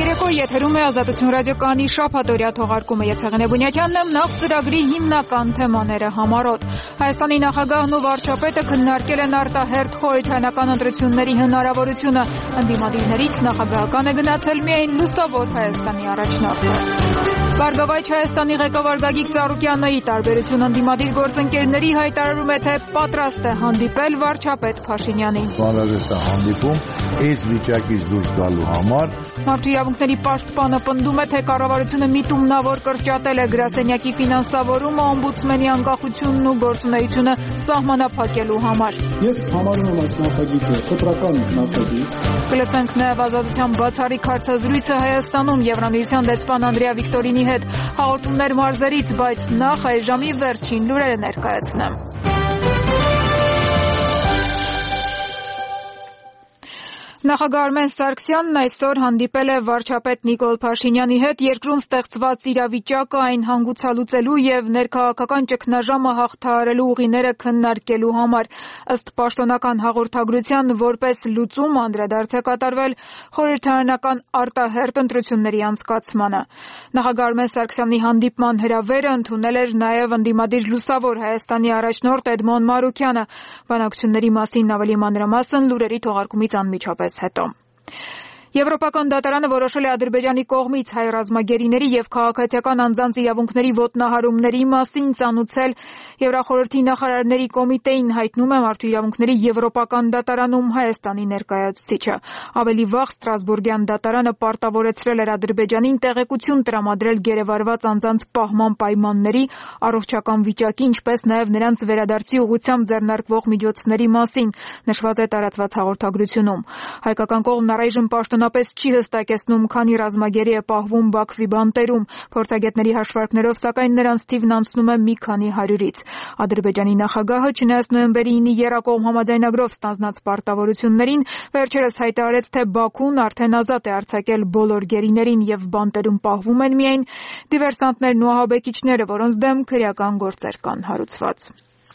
Երեկո եթերում է Ազատություն ռադիոկայանի շաբաթօրյա թողարկումը։ Ես Հեղինե Բունյակյանն եմ։ Նախ ծրագրի հիմնական թեմաները համառոտ։ Հայաստանի նախագահն ու վարչապետը քննարկել են արտահերթ խորհրդարանական ընտրությունների հնարավորությունը։ Ընդդիմադիրներից նախագահական է գնացել միայն Լուսավոր Հայաստանի առաջնորդը։ Բարգավաճ Հայաստանի ղեկավար Գագիկ Ծառուկյանը ի տարբերություն ընդդիմադիր գործընկերների հայտարարում է, թե պատրաստ է հանդիպել վարչապետ Փաշինյանին։ Բանալեստը հանդիպում այս վիճակից դուրս գալու համար Մարդու իրավունքների պաշտպանը պնդում է, թե կառավարությունը միտումնավոր կրճատել է գրասենյակի ֆինանսավորումը օմբուդսմենի անկախությունն ու գործունեությունը սահմանափակելու համար։ Ես համարում եմ այս նախագիծը խտրական նախագիծ։ Կլսենք նաև Ազատության բացառիկ հարցազրույցը Հայաստանում Եվրամիության դեսպան Անդրեա Վիկտորինի հետ։ Հաղորդումներ մարզերից, բայց նախ այս ժամի վերջին լուրերը ներկայացնեմ։ Նախագահ Արմեն Սարգսյանն այսօր հանդիպել է վարչապետ Նիկոլ Փաշինյանի հետ երկրում ստեղծված իրավիճակը այն հանգուցալուծելու եւ ներքաղաքական ճգնաժամը հաղթահարելու ուղիները քննարկելու համար։ Ըստ պաշտոնական հաղորդագրության, որպես լուծում անդրադարձ է կատարվել խորհրդարանական արտահերթ ընտրությունների անցկացմանը։ Նախագահ Արմեն Սարգսյանի հանդիպման հրավերը ընդունել էր նաեւ ընդդիմադիր Լուսավոր Հայաստանի առաջնորդ Էդմոն Մարուքյանը։ Բանակցությունների մասին ավելի մանրամասն լուրերի թողարկումից անմիջապես հետո։ Եվրոպական դատարանը որոշել է Ադրբեջանի կողմից հայ ռազմագերիների եւ քաղաքացիական անձանց իրավունքների ոտնահարումների մասին ծանուցել Եվրախորհրդի նախարարների կոմիտեին, հայտնում է Մարդու իրավունքների Եվրոպական դատարանում Հայաստանի ներկայացուցիչը։ Ավելի վաղ Ստրասբուրգյան դատարանը պարտավորեցրել էր Ադրբեջանին տեղեկություն տրամադրել գերեվարված անձանց պահման պայմանների, առողջական վիճակի, ինչպես նաեւ նրանց վերադարձի ուղղությամբ ձեռնարկվող միջոցների մասին, նշված է տարածված հաղորդագրությունում։ Հայկական կողմն առայժմ պաշտոնապես չի հստակեցնում, քանի ռազմագերի է պահվում Բաքվի բանտերում։ Փորձագետների հաշվարկներով, սակայն նրանց թիվն անցնում է մի քանի հարյուրից։ Ադրբեջանի նախագահը, չնայած նոյեմբերի 9-ի եռակողմ համաձայնագրով ստանձնած պարտավորություններին, վերջերս հայտարարեց, թե Բաքուն արդեն ազատ է արձակել բոլոր գերիներին եւ բանտերում պահվում են միայն դիվերսանտներն ու ահաբեկիչները, որոնց դեմ քրեական գործեր կան հարուցված։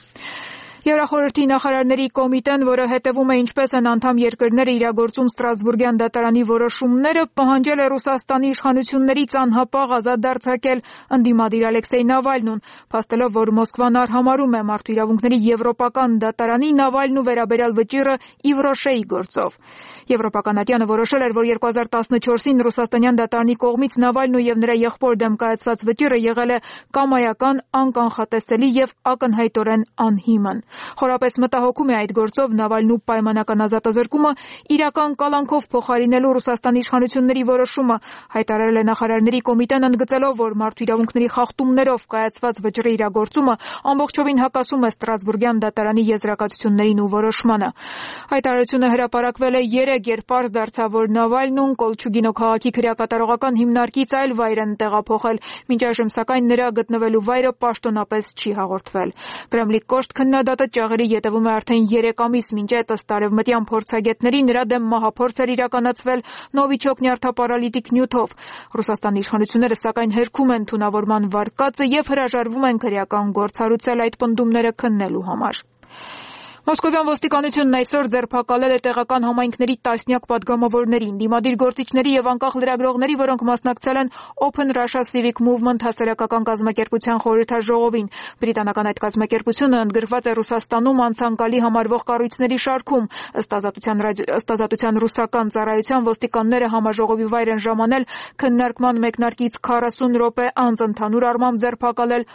Եվրախորհրդի նախարարների կոմիտեն, որը հետևում է ինչպես են անդամ երկրները իրագործում Ստրասբուրգյան դատարանի որոշումները, պահանջել է Ռուսաստանի իշխանություններից անհապաղ ազատ դարձակել ընդդիմադիր Ալեքսեյ Նավալնուն, փաստելով, որ Մոսկվան արհամարհում է Մարդու իրավունքների Եվրոպական դատարանի Նավալնու վերաբերյալ վճիռը Իվրոշեի գործով։ Եվրոպական ատյանը որոշել էր, որ 2014-ին Ռուսաստանյան դատարանի կողմից Նավալնու եւ նրա եղբոր դեմ կայացված վճիռը եղել է կամայական, անկանխատեսելի եւ ակնհայտորեն անհիմն։ Խորապես մտահոգում է այդ գործով Նավալնու պայմանական ազատազրկումը իրական կալանքով փոխարինելու Ռուսաստանի իշխանությունների որոշումը, հայտարարել է նախարարների կոմիտեն, ընդգծելով, որ մարդու իրավունքների խախտումներով կայացված վճռի իրագործումը ամբողջովին հակասում է Ստրասբուրգյան դատարանի եզրակացություններին ու որոշմանը։ Հայտարարությունը հրապարակվել է 3, երբ պարզ դարձավ, որ Նավալնուն Կոլչուգինո քաղաքի քրեակատարողական հիմնարկից այլ վայր են տեղափոխել, մինչ այժմ սակայն նրա գտնվելու վայրը պաշտոնապես չի հաղորդվել։ Կրեմլի կոշտ քննադատը ճաղերի ետևում է արդեն 3 ամիս, մինչ այդ ըստ արևմտյան փորձագետների նրա դեմ մահափորձ էր իրականացվել Նովիչոկ նյարդապարալիտիկ նյութով։ Ռուսաստանի իշխանությունները սակայն հերքում են թունավորման վարկածը եւ հրաժարվում են քրեական գործ հարուցել այդ պնդումները քննելու համար։ Մոսկովյան ոստիկանությունն այսօր ձերբակալել է տեղական համայնքների տասնյակ պատգամավորներին, դիմադիր գործիչների եւ անկախ լրագրողների, որոնք մասնակցել են Open Russia Civic Movement հասարակական կազմակերպության խորհրդաժողովին։ Բրիտանական այդ կազմակերպությունը ընդգրկված է Ռուսաստանում անցանկալի համարվող կառույցների շարքում։ Ըստ Ազատության ռուսական ծառայության ոստիկանները համաժողովի վայր են ժամանել քննարկման մեկնարկից 40 րոպե անց, ընդհանուր առմամբ ձերբակալել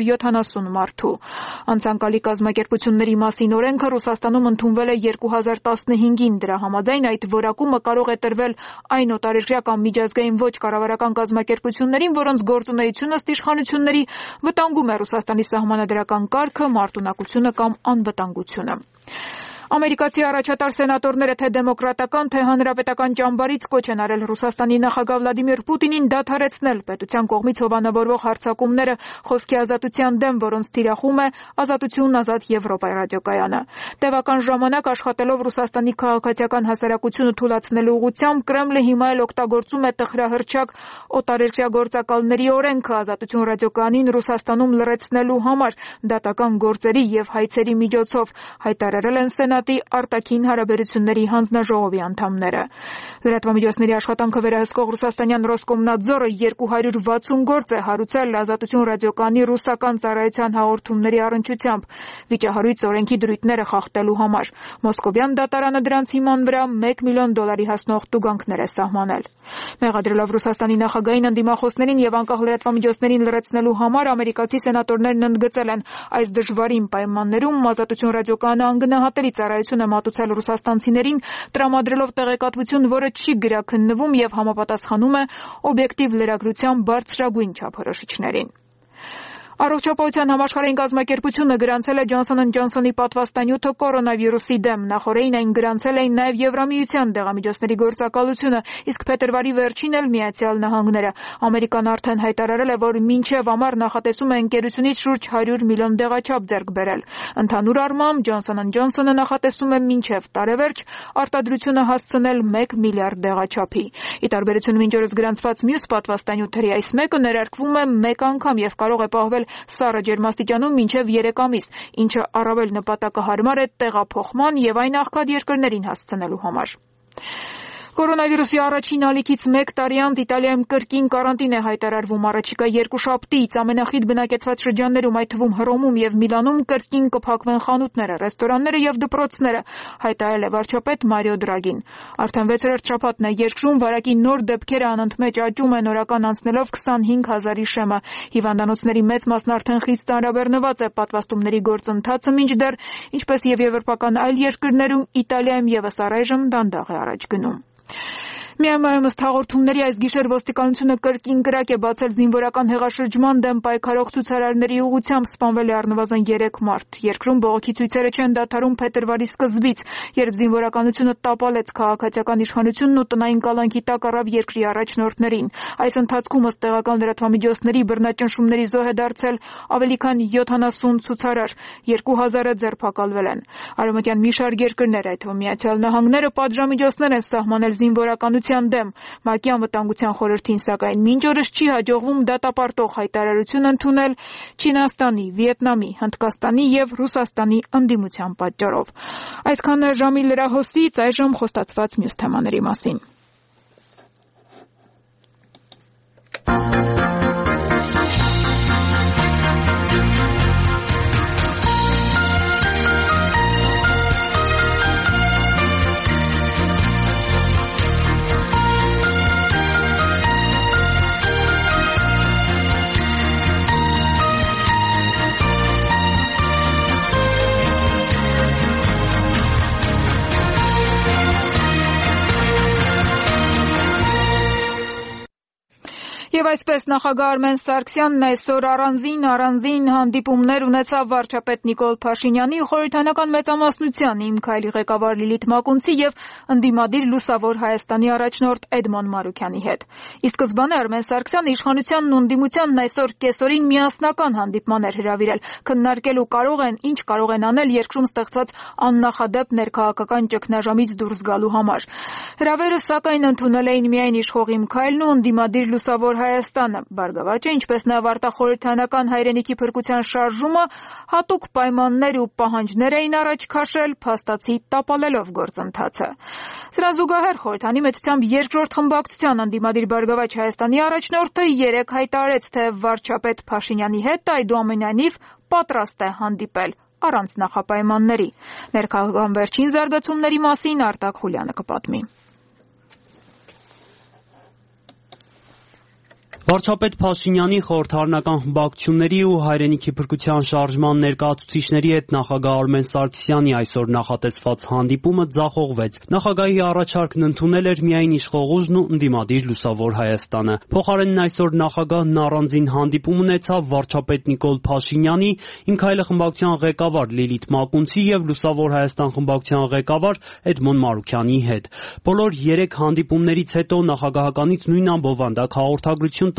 170 մարդու։ Անցանկալի կազմակերպությունների մասին օրենքը Ռուսաստանում ընդունվել է 2015-ին, դրա համաձայն այդ որակումը կարող է տրվել այն օտարերկրյա կամ միջազգային ոչ կառավարական կազմակերպություններին, որոնց գործունեությունը ըստ իշխանությունների վտանգում է Ռուսաստանի սահմանադրական կարգը, մարտունակությունը կամ անվտանգությունը։ Ամերիկացի առաջատար սենատորները թե դեմոկրատական, թե հանրապետական ճամբարից կոչ են արել Ռուսաստանի նախագահ Վլադիմիր Պուտինին դադարեցնել պետության կողմից հովանավորվող հարձակումները խոսքի ազատության դեմ, որոնց թիրախում է Ազատություն ազատ Եվրոպա ռադիոկայանը։ Տևական ժամանակ աշխատելով Ռուսաստանի քաղաքացիական հասարակությունը թուլացնելու ուղղությամբ Կրեմլը հիմա էլ օգտագործում է տխրահռչակ օտարերկրյա գործակալների օրենքը Ազատություն ռադիոկայանին Ռուսաստանում լռեցնելու համար դատական գործերի եւ հայցերի միջոցով, հայտարարել են արտաքին հարաբերությունների հանձնաժողովի անդամները։ Լրատվամիջոցների աշխատանքը վերահսկող ռուսաստանյան Ռոսկոմնադզորը 260 գործ է հարուցել Ազատություն ռադիոկայանի ռուսական ծառայության հաղորդումների առնչությամբ վիճահարույց օրենքի դրույթները խախտելու համար։ Մոսկովյան դատարանը դրանց հիման վրա $1 միլիոն հասնող տուգանքներ է սահմանել։ Մեղադրելով Ռուսաստանի նախագահին, ընդդիմախոսներին եւ անկախ լրատվամիջոցներին լրացնելու համար ամերիկացի սենատորներն ընդգծել են այս դժվարին պայմաններում Ազատություն ռադիոկայանը անգնահատելի ծառայություն է մատուցել ռուսաստանցիներին, տրամադրելով տեղեկատվություն, որը չի գրաքննվում եւ համապատասխանում է օբյեկտիվ լրագրության բարձրագույն չափորոշիչներին։ Առողջապահության համաշխարհային կազմակերպությունը գրանցել է Johnson & Johnson-ի պատվաստանյութը կորոնավիրուսի դեմ։ Նախորդին այն գրանցել էին նաև Եվրամիության դեղամիջոցների գործակալությունը, իսկ փետրվարի վերջին էլ Միացյալ Նահանգները։ Ամերիկան արդեն հայտարարել է, որ մինչև ամառ նախատեսում է ընկերությունից շուրջ 100 միլիոն դեղաչափ ձեռք բերել։ Ընդհանուր առմամբ Johnson & Johnson-ը նախատեսում է մինչև տարեվերջ արտադրությունը հասցնել 1 միլիարդ դեղաչափի։ Ի տարբերություն մինչ օրս գրանցված մյուս պատվաստանյութերի այս մեկը ներարկվում է մեկ անգամ եւ կարող է պահվել սառը ջերմաստիճանում մինչև 3 ամիս, ինչը առավել նպատակահարմար է տեղափոխման եւ այն աղքատ երկրներին հասցնելու համար։ Կորոնավիրուսի առաջին ալիքից 1 տարի անց Իտալիայում կրկին կարանտին է հայտարարվում։ Առաջիկա 2 շաբթից ամենախիտ բնակեցված շրջաններում, այդ թվում Հռոմում եւ Միլանում կրկին կփակվեն խանութները, ռեստորանները եւ դպրոցները, հայտարարել է վարչապետ Մարիո Դրագին։ Արդեն 6-րդ շաբաթն է երկրում վարակի նոր դեպքերը անընդմեջ աճում են, օրական անցնելով 25,000-ի շեմը։ Հիվանդանոցների մեծ մասն արդեն խիստ ծանրաբեռնված է, պատվաստումների գործընթացը մինչդեռ, ինչպես եւ եվրոպական այլ երկրներում, Իտալիայում եւս առայժմ դանդաղ է առաջ գնում։ Միամարում ըստ հաղորդումների այս գիշեր ոստիկանությունը կրկին կրակ է բացել զինվորական հեղաշրջման դեմ պայքարող ցուցարարների ուղղությամբ, սպանվել է առնվազն 3 մարդ։ Երկրում բողոքի ցույցերը չեն դադարում փետրվարի սկզբից, երբ զինվորականությունը տապալեց քաղաքացիական իշխանությունն ու տնային կալանքի տակ առավ երկրի առաջնորդներին։ Այս ընթացքում ըստ տեղական լրատվամիջոցների բռնաճնշումների զոհ է դարձել ավելի քան 70 ցուցարար, 2000-ը ձերբակալվել են։ Արևմտյան մի շարք երկրներ, այդ թվում Միացյալ Նահանգները, պատժամիջոցներ են սահմանել զինվորականության դեմ։ ՄԱԿ-ի անվտանգության խորհրդին սակայն մինչ օրս չի հաջողվում դատապարտող հայտարարություն ընդունել Չինաստանի, Վիետնամի, Հնդկաստանի եւ Ռուսաստանի ընդդիմության պատճառով։ Այսքան ժամի լրահոսից, այժմ խոստացված մյուս թեմաների մասին։ Եվ այսպես նախագահ Արմեն Սարգսյանն այսօր առանձին հանդիպումներ ունեցավ վարչապետ Նիկոլ Փաշինյանի, խորհրդանական մեծամասնության Իմ Քայլի ղեկավար Լիլիթ Մակունցի եւ ընդդիմադիր Լուսավոր Հայաստանի առաջնորդ Էդմոն Մարուքյանի հետ։ Ի սկզբանե Արմեն Սարգսյանը իշխանությանն ու ընդդիմությանն այսօր կեսօրին միասնական հանդիպման էր հրավիրել, քննարկելու ինչ կարող են անել երկրում ստեղծված աննախադեպ ներքաղաքական ճգնաժամից դուրս գալու համար։ Հրավերը սակայն ընդունել էին միայն իշխող Իմ Քայլն ու ընդդիմադիր Լուսավոր Հայաստանը։ Բարգավաճը, ինչպես նաև արտախորհրդանական հայրենիքի փրկության շարժումը հատուկ պայմաններ ու պահանջներ էին առաջ քաշել, փաստացի տապալելով գործընթացը։ Սրա զուգահեռ խորհրդանի մեծությամբ երկրորդ խմբակցության ընդդիմադիր Բարգավաճ Հայաստանի առաջնորդը երեկ հայտարարեց, թե վարչապետ Փաշինյանի հետ այդուամենայնիվ պատրաստ է հանդիպել առանց նախապայմանների։ Ներքաղաքական վերջին զարգացումների մասին Արտակ Խուլյանը կպատմի։ Վարչապետ Փաշինյանի խորհրդարանական խմբակցությունների ու հայրենիքի փրկության շարժման ներկայացուցիչների հետ նախագահ Արմեն Սարգսյանի այսօր նախատեսված հանդիպումը ձախողվեց։ Նախագահի առաջարկն ընդունել էր միայն իշխող ուժն ու ընդդիմադիր Լուսավոր Հայաստանը։ Փոխարենն այսօր նախագահն առանձին հանդիպում ունեցավ վարչապետ Նիկոլ Փաշինյանի, Իմ Քայլը խմբակցության ղեկավար Լիլիթ Մակունցի եւ Լուսավոր Հայաստան խմբակցության ղեկավար Էդմոն Մարուքյանի հետ։ Բոլոր 3 հանդիպումներից հետո նախագահականից նույն ամբովանդակ հաղորդագրություն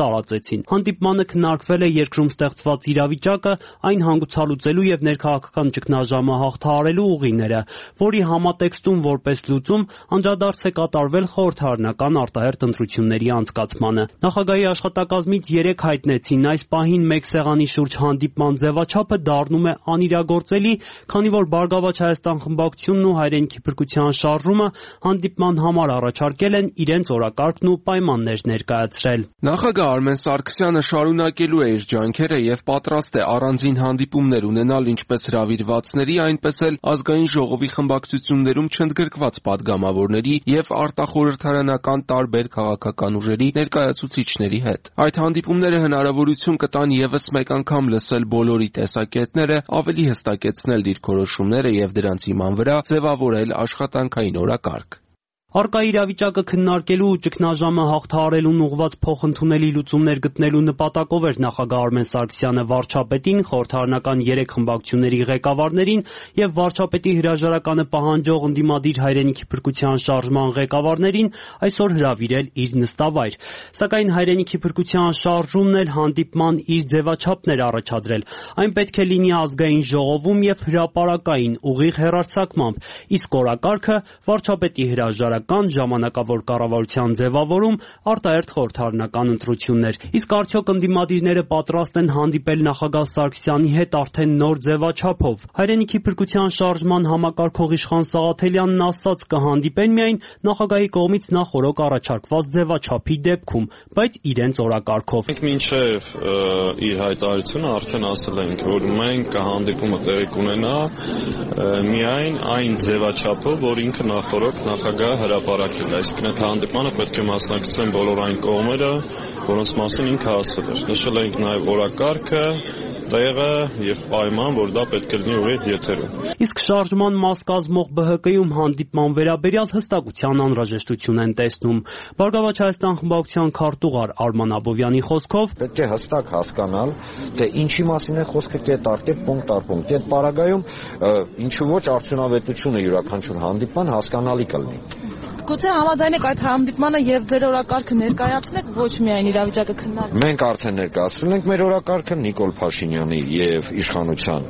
տարածեցին։ Հանդիպմանը քննարկվել է երկրում ստեղծված իրավիճակը, այն հանգուցալուծելու եւ ներքաղաքական ճգնաժամը հաղթահարելու ուղիները, որի համատեքստում որպես լուծում անդրադարձ է կատարվել խորհրդարանական արտահերթ ընտրությունների անցկացմանը։ Նախագահի աշխատակազմից 3 հայտնեցին այս պահին մեկ սեղանի շուրջ հանդիպման ձևաչափը դառնում է անիրագործելի, քանի որ Բարգավաճ Հայաստան խմբակցությունն ու Հայրենիքի փրկության շարժումը հանդիպման համար առաջարկել են իրենց օրակարգն ու պայմաններ ներկայացրել։ Նախագահ Արմեն Սարգսյանը շարունակելու է իր ջանքերը եւ պատրաստ է առանձին հանդիպումներ ունենալ ինչպես հրավիրվածների, այնպես էլ ազգային ժողովի խմբակցություններում չընդգրկված падգամավորների եւ արտախորհրդարանական տարբեր քաղաքական ուժերի ներկայացուցիչների հետ։ Այդ հանդիպումները հնարավորություն կտան եւս մեկ անգամ լսել բոլորի տեսակետները, ավելի հստակեցնել դիրքորոշումները եւ դրանց հիման վրա ձևավորել աշխատանքային օրակարգ։ Առկա իրավիճակը քննարկելու ու ճգնաժամը հաղթահարելուն ուղղված փոխընդունելի լուծումներ գտնելու նպատակով էր նախագահ Արմեն Սարգսյանը վարչապետին, խորհրդարանական 3 խմբակցությունների ղեկավարներին եւ վարչապետի հրաժարականը պահանջող ընդդիմադիր Հայրենիքի փրկության շարժման ղեկավարներին այսօր հրավիրել իր նստավայր։ Սակայն Հայրենիքի փրկության շարժումն էլ հանդիպման իր ձևաչափներ առաջադրել։ Այն պետք է լինի ազգային ժողովում եւ հրապարակային ուղիղ հեռարձակմամբ, իսկ օրակարգը վարչապետի հրաժարակ ժամանակավոր կառավարության ձևավորում, արտահերթ խորհրդարանական ընտրություններ։ Իսկ արդյոք ընդդիմադիրները պատրաստ են հանդիպել նախագահ Սարգսյանի հետ արդեն նոր ձևաչափով։ Հայրենիքի փրկության շարժման համակարգող Իշխան Սաղաթելյանն ասաց կհանդիպեն միայն նախագահի կողմից նախօրոք առաջարկված ձևաչափի դեպքում, բայց իրենց օրակարգով։ Մենք մինչև իր հայտարարությունը արդեն ասել ենք, որ մենք հանդիպումը տեղի կունենա միայն այն ձևաչափով, որ ինքը նախօրոք նախագահը հրապարակել, այսինքն այդ հանդիպմանը պետք է մասնակցեն բոլոր այն կողմերը, որոնց մասին ինքը ասել էր։ Նշել ենք նաև օրակարգը, տեղը եւ պայման, որ դա պետք է լինի ուղիղ եթերում։ Իսկ շարժման մաս կազմող ԲՀԿ-ում հանդիպման վերաբերյալ հստակության անհրաժեշտություն են տեսնում։ Բարգավաճ Հայաստան խմբակցության քարտուղար Արման Աբովյանի խոսքով պետք է հստակ հասկանալ, թե ինչի մասին է խոսքը կետարկել պունկտ առ պունկտ։ Այդ պարագայում ինչու ոչ արդյունավետությունը յուրաքանչյուր հանդիպման հասկանալի կլինի։ Գուցե համաձայն եք այդ հանդիպմանը եւ ձեր օրակարգը ներկայացնեք, ոչ միայն իրավիճակը քննարկել։ Մենք արդեն ներկայացրել ենք մեր օրակարգը Նիկոլ Փաշինյանի եւ իշխանության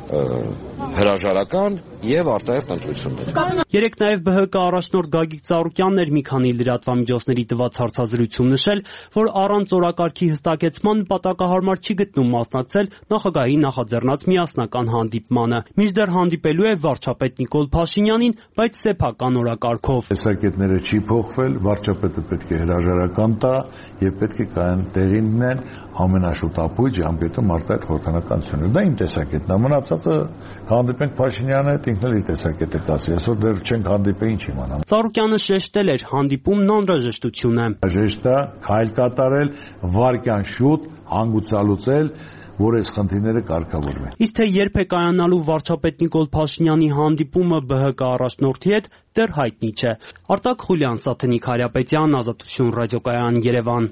հրաժարական եւ արտահերթ ընտրություններ։ Երեք նաև ԲՀԿ առաջնորդ Գագիկ Ծառուկյանն էր մի քանի լրատվամիջոցների տված հարցազրույցում նշել, որ առանց օրակարգի հստակեցման նպատակահարմար չի գտնում մասնակցել նախագահի նախաձեռնած միասնական հանդիպմանը։ Մինչդեռ հանդիպելու է վարչապետ Նիկոլ Փաշինյանին, բայց սեփական օրակարգով։ Տեսակետները չի փոխվել, վարչապետը պետք է հրաժարական տա եւ պետք է կայան տեղին դնեն ամենաշուտ ժամկետում արտահերթ խորհրդարանական ընտրություններ։ Դա իմ տեսակետն է, մնացածը հանդիպենք Փաշինյանը հետ ինքն էլ իր տեսակետը կասի, այսօր դեռ չենք հանդիպել, ինչ իմանամ։ Ծառուկյանը շեշտել էր, հանդիպումն անհրաժեշտություն է։ Ժեշտ է քայլ կատարել, վարկյան շուտ հանգուցալուծել, որ այս խնդիրները կարգավորվեն։ Իսկ թե երբ է կայանալու վարչապետ Նիկոլ Փաշինյանի հանդիպումը ԲՀԿ առաջնորդի հետ, դեռ հայտնի չէ։ Արտակ Խուլյան, Սաթենիկ Հարապետյան, Ազատություն ռադիոկայան, Երևան։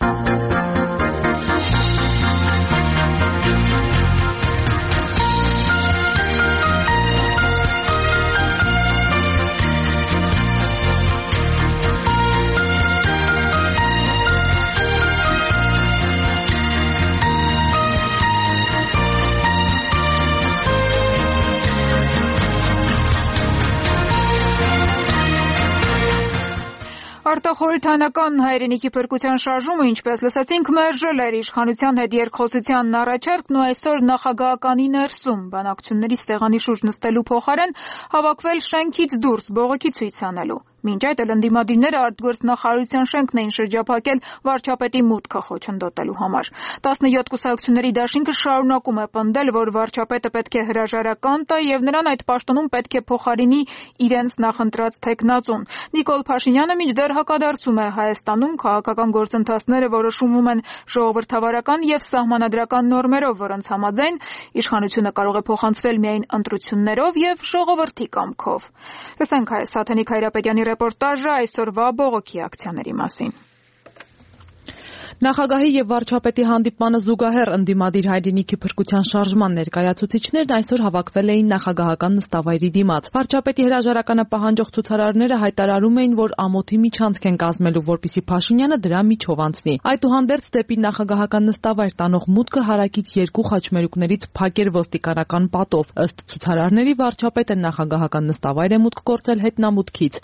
Արտախորհրդարանական Հայրենիքի փրկության շարժումը, ինչպես լսեցինք, մերժել էր իշխանության հետ երկխոսության առաջարկն ու այսօր նախագահականի ներսում բանակցությունների ստեղանի շուրջ նստելու փոխարեն հավաքվել շենքից դուրս բողոքի ցույց անելու։ Մինչ այդ էլ ընդդիմադիրները արտգործնախարարության շենքն էին շրջափակել վարչապետի մուտքը խոչընդոտելու համար։ 17 կուսակցությունների դաշինքը շարունակում է պնդել, որ վարչապետը պետք է հրաժարական տա եւ նրան այդ պաշտոնում պետք է փոխարինի իրենց նախընտրած թեկնածուն։ Նիկոլ Փաշինյանը մինչդեռ հակադարձում է Հայաստանում քաղաքական գործընթացները որոշվում են ժողովրդավարական եւ սահմանադրական նորմերով, որոնց համաձայն իշխանությունը կարող է փոխանցվել միայն ընտրություններով եւ ժողովրդի կամքով։ Լսենք Սաթենիկ Հայրապետյանի ռեպորտաժը այսօրվա բողոքի ակցիաների մասին։ Նախագահի եւ վարչապետի հանդիպմանը զուգահեռ ընդդիմադիր հայրենիքի փրկության շարժման ներկայացուցիչներն այսօր հավաքվել էին նախագահական նստավայրի դիմաց։ Վարչապետի հրաժարականը պահանջող ցուցարարները հայտարարում էին, որ ամոթի միջանցք են կազմելու, որպեսզի Փաշինյանը դրա միջով անցնի։ Այդուհանդերձ դեպի նախագահական նստավայր տանող մուտքը հարակից երկու խաչմերուկներից փակ էր ոստիկանական պատով։ Ըստ ցուցարարների վարչապետը նախագահական նստավայր է մուտք գործել հետնամուտքից։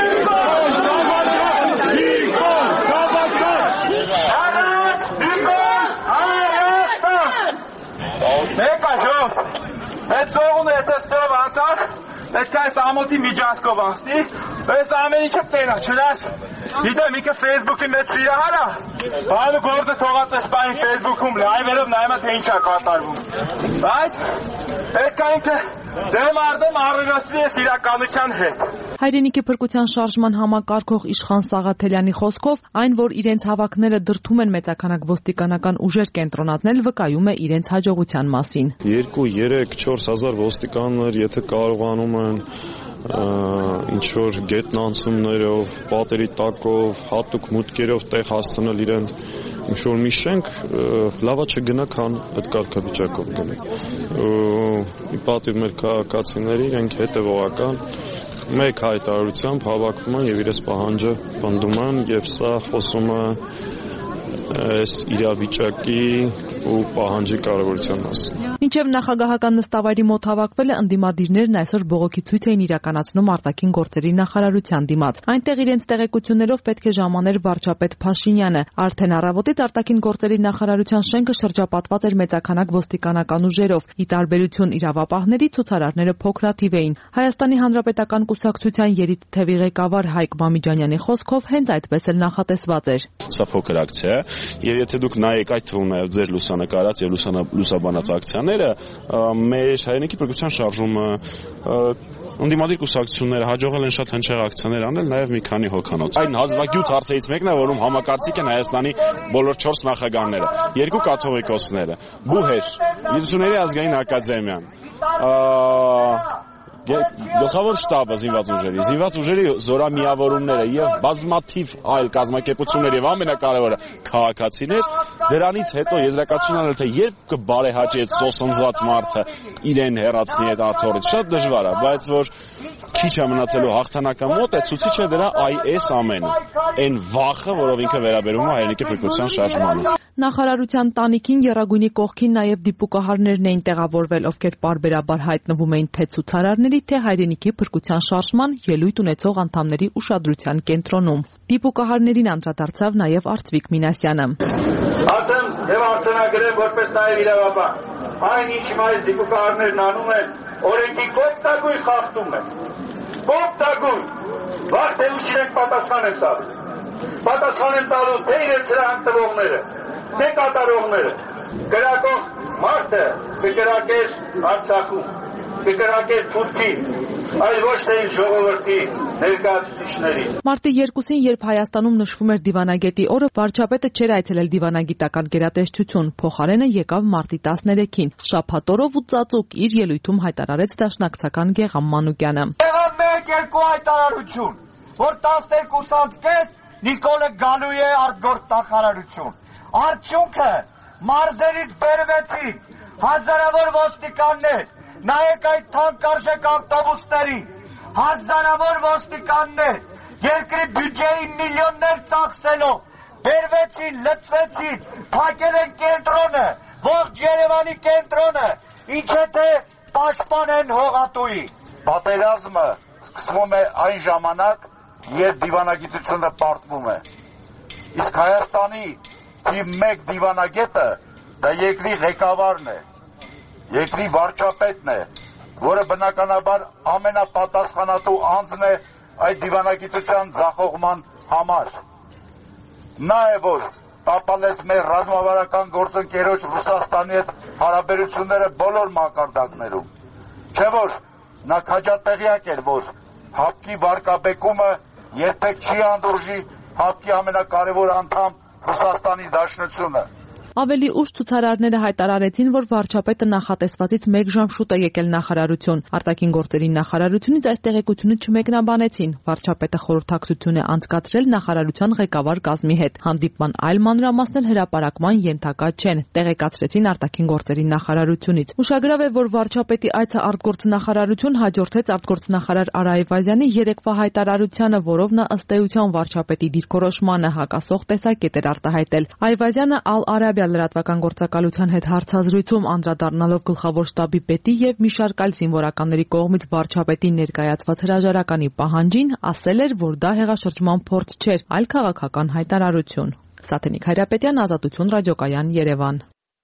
Այդ ծողունը եթե ստով անցար, պետք է այս ամոթի միջանցքով անցնի, այս ամեն ինչը տենա, չնայած գիտեմ ինքը Facebook-ի մեջ սիրահար է, բանը գործը թողած է սպային Facebook-ում լայվերով նայում է թե ինչ է կատարվում, բայց պետք է ինքը դեմ արդեմ առերոսվի ես իրականության հետ։ Հայրենիքի փրկության շարժման համակարգող Իշխան Սաղաթելյանի խոսքով, այն, որ իրենց հավաքները դրդում են մեծականակ ոստիկանական ուժեր կենտրոնացնել, վկայում է իրենց հաջողության մասին։ 2-3-4 հազար ոստիկաններ, եթե կարողանում են ինչ-որ գետնանցումներով, պատերի տակով, հատուկ մուտքերով տեղ հասցնել իրեն ինչ-որ մի շենք, լավա չգնա, քան այդ կարգավիճակով գնի։ Ի պատիվ մեր քաղաքացիների իրենք հետևողական մեկ հայտարարությամբ հավաքվում են եւ իրենց պահանջը պնդում են եւ սա խոսում է այս իրավիճակի ու պահանջի կարևորության մասին։ Մինչև նախագահական նստավայրի մոտ հավաքվելը ընդդիմադիրներն այսօր բողոքի ցույց էին իրականացնում արտաքին գործերի նախարարության դիմաց։ Այնտեղ իրենց տեղեկություններով պետք է ժամաներ վարչապետ Փաշինյանը։ Արդեն առավոտից արտաքին գործերի նախարարության շենքը շրջապատված էր մեծականակ ոստիկանական ուժերով։ Ի տարբերություն իրավապահների, ցուցարարները փոքրաթիվ էին։ Հայաստանի Հանրապետական կուսակցության երիտթևի ղեկավար Հայկ Բամիջանյանի խոսքով հենց այդպես էլ նախատեսված էր։ Սա փոքր ակցիա է, եւ եթե դուք նայեք այդ թվում նաեւ ձեր լուսանկարած եւ լուսաբանած ակցիաները, մեր հայրենիքի փրկության շարժումը ընդդիմադիր կուսակցությունները հաջողել են շատ հնչեղ ակցիաներ անել, նաեւ մի քանի հոգանոց։ Այն հազվագյուտ հարցերից մեկն է, որում համակարծիք են Հայաստանի բոլոր 4 նախագահները, 2 կաթողիկոսները, Բուհեր, Գիտությունների ազգային ակադեմիան, գլխավոր շտաբը զինված ուժերի զորամիավորումները եւ բազմաթիվ այլ կազմակերպություններ եւ ամենակարևորը քաղաքացիներ դրանից հետո եզրակացություն անել թե երբ կբարեհաճի այդ սոսնձված մարդը իրեն հեռացնի այդ աթոռից շատ դժվար է, բայց որ քիչ է մնացելու հաղթանակը մոտ է, ցուցիչ է դրա այս ամենը, այն վախը, որով ինքը վերաբերում է հայրենիքի փրկության շարժմանը։ Նախարարության տանիքին եռագույնի կողքին նաև դիպուկահարներն էին տեղավորվել, ովքեր պարբերաբար հայտնվում էին թե ցուցարարների, թե հայրենիքի փրկության շարժման ելույթ ունեցող անդամների ուշադրության կենտրոնում։ Դիպուկահարներին անդրադարձավ նաև Արծվիկ Մինասյանը։ Արդեն եւ արձանագրել որպես նաև իրավաբան, այն ինչ այս դիպուկահարներն անում են, օրենքի կողմնակույն խախտում են։ Կողմնակույն, վաղ թե ուշ իրենք պատասխան են տալու։ Պատասխան են տալու թե իրենց հրանք տվողները, թե կատարողները։ Կրակող մարդը կկրակեր Արցախում, կկրակեր Թուրքին, այլ ոչ թե ժողովրդի ներկայացուցիչներին։ Մարտի 2-ին, երբ Հայաստանում նշվում էր Դիվանագետի օրը, վարչապետը չէր այցելել դիվանագիտական գերատեսչություն, փոխարենը եկավ մարտի 13-ին։ Շաբաթօրով ու ծածուկ իր ելույթում հայտարարեց դաշնակցական Գեգամ Մանուկյանը։ Եղավ 1-2 հայտարարություն, որ 12:30 Նիկոլը գալու է արտգործ նախարարություն։ Արդյունքը մարզերից բերվեցին հազարավոր ոստիկաններ, նայեք այդ թանկարժեք ավտոբուսների, հազարավոր ոստիկաններ, երկրի բյուջեի միլիոններ ծախսելով, բերվեցին, լծվեցին, փակել են կենտրոնը, ողջ Երևանի կենտրոնը, ինչ է թե պաշտպան են հողատուի։ Պատերազմը սկսվում է այն ժամանակ, երբ դիվանագիտությունը պարտվում է։ Իսկ Հայաստանի թիվ 1 դիվանագետը դա երկրի ղեկավարն է, երկրի վարչապետն է, որը բնականաբար ամենապատասխանատու անձն է այդ դիվանագիտության ձախողման համար։ Նա է, որ տապալեց մեր ռազմավարական գործընկերոջ Ռուսաստանի հետ հարաբերությունները բոլոր մակարդակներում։ Չէ՞ որ նա քաջատեղյակ էր, որ հապկի վարկաբեկումը երբեք չի անդուրժի հապկի ամենակարևոր անդամ Ռուսաստանի Դաշնությունը։ Ավելի ուշ ցուցարարները հայտարարեցին, որ վարչապետը նախատեսվածից 1 ժամ շուտ է եկել նախարարություն։ Արտաքին գործերի նախարարությունից այս տեղեկությունը չմեկնաբանեցին։ Վարչապետը խորհրդակցություն է անցկացրել նախարարության ղեկավար կազմի հետ։ Հանդիպման այլ մանրամասներ հրապարակման ենթակա չեն, տեղեկացրեցին արտաքին գործերի նախարարությունից։ Ուշագրավ է, որ վարչապետի այցը արտգործնախարարություն հաջորդեց արտգործնախարար Արա Այվազյանի երեկվա հայտարարությանը, որով նա ըստ էության վարչապետի դիրքորոշմանը հակասող տեսակետ էր արտահայտել։ Այվազյանը Ալ-Արաբիա լրատվական գործակալության հետ հարցազրույցում անդրադառնալով գլխավոր շտաբի պետի եւ մի շարք այլ զինվորականների կողմից վարչապետին ներկայացված հրաժարականի պահանջին, ասել էր, որ դա հեղաշրջման փորձ չէր, այլ քաղաքական հայտարարություն։ Սաթենիկ Հայրապետյան, Ազատություն ռադիոկայան, Երևան։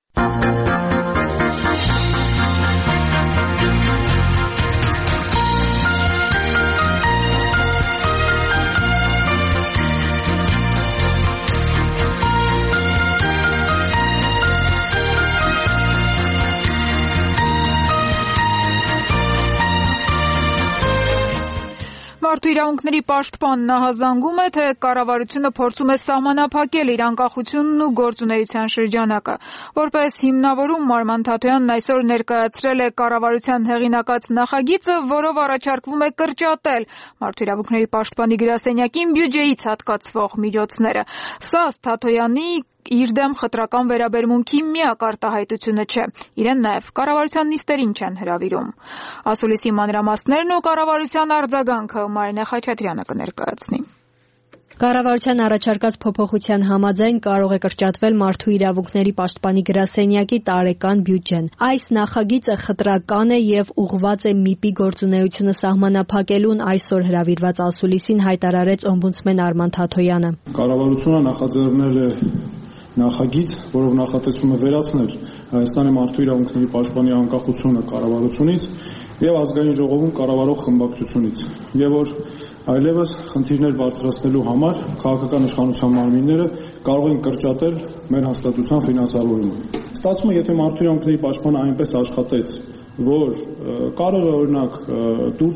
Մարդու իրավունքների պաշտպանն ահազանգում է, թե կառավարությունը փորձում է սահմանափակել իր անկախությունն ու գործունեության շրջանակը։ Որպես հիմնավորում Մարման Թաթոյանն այսօր ներկայացրել է կառավարության հեղինակած նախագիծը, որով առաջարկվում է կրճատել Մարդու իրավունքների պաշտպանի գրասենյակին բյուջեից հատկացվող միջոցները։ Սա Թաթոյանի իր դեմ խտրական վերաբերմունքի միակ արտահայտությունը չէ։ Իրեն նաև կառավարության նիստերին չեն հրավիրում։ Ասուլիսի մանրամասներն ու կառավարության արձագանքը Մարինե Խաչատրյանը կներկայացնի։ Կառավարության առաջարկած փոփոխության համաձայն կարող է կրճատվել Մարդու իրավունքների պաշտպանի գրասենյակի տարեկան բյուջեն։ Այս նախագիծը խտրական է եւ ուղղված է ՄԻՊ-ի գործունեությունը սահմանափակելուն, այսօր հրավիրված ասուլիսին հայտարարեց օմբուդսմեն Արման Թաթոյանը։ Կառավարությունը նախաձեռնել է նախագիծ, որով նախատեսվում է վերացնել Հայաստանի մարդու իրավունքների պաշտպանի անկախությունը կառավարությունից եւ ազգային ժողովում կառավարող խմբակցությունից, եւ որ այլևս խնդիրներ բարձրացնելու համար քաղաքական իշխանության մարմինները կարող են կրճատել մեր հաստատության ֆինանսավորումը։ Ստացվում է, եթե մարդու իրավունքների պաշտպանը այնպես աշխատեց, որ կարող է օրինակ դուր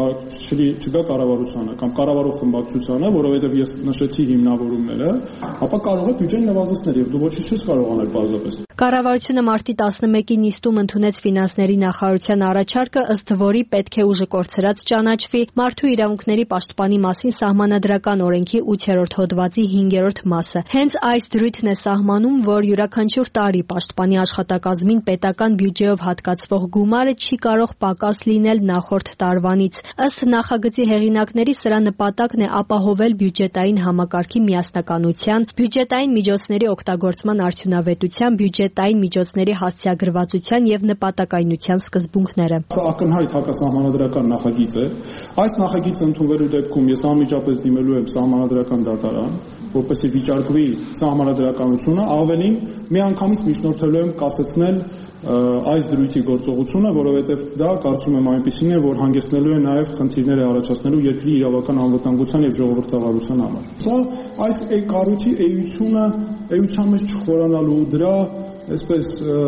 չգա կառավարությանը կամ կառավարող խմբակցությանը, որովհետև ես նշեցի հիմնավորումները, ապա կարող է բյուջեն նվազեցնել եւ դու ոչինչ չես կարող անել պարզապես։ Կառավարությունը մարտի 11-ի նիստում ընդունեց ֆինանսների նախարարության առաջարկը, ըստ որի պետք է ուժը կորցրած ճանաչվի Մարդու իրավունքների պաշտպանի մասին սահմանադրական օրենքի 8-րդ հոդվածի 5-րդ մասը։ Հենց այս դրույթն է սահմանում, որ յուրաքանչյուր տարի պաշտպանի աշխատակազմին պետական բյուջեով հատկացվող գումարը չի կարող պակաս լինել նախորդ տարվանից։ Ըստ նախագծի հեղինակների սրա նպատակն է ապահովել բյուջետային համակարգի միասնականության, բյուջետային միջոցների օգտագործման արդյունավետության, բյուջետային միջոցների հասցեագրվածության եւ նպատակայնության սկզբունքները։ Սա ակնհայտ հակասահմանադրական նախագիծ է։ Այս նախագիծը ընդունվելու դեպքում ես անմիջապես դիմելու եմ սահմանադրական դատարան, որպեսզի վիճարկվի սահմանադրականությունը, ավելին միանգամից միջնորդելու եմ կասեցնել այս դրույթի գործողությունը, որովհետև դա կարծում եմ այնպիսին է, որ հանգեցնելու է նաև խնդիրներ է առաջացնելու երկրի իրավական անվտանգության եւ ժողովրդավարության համար։ Սա այս կառույցի էության մեջ չխորանալու, դրա այսպես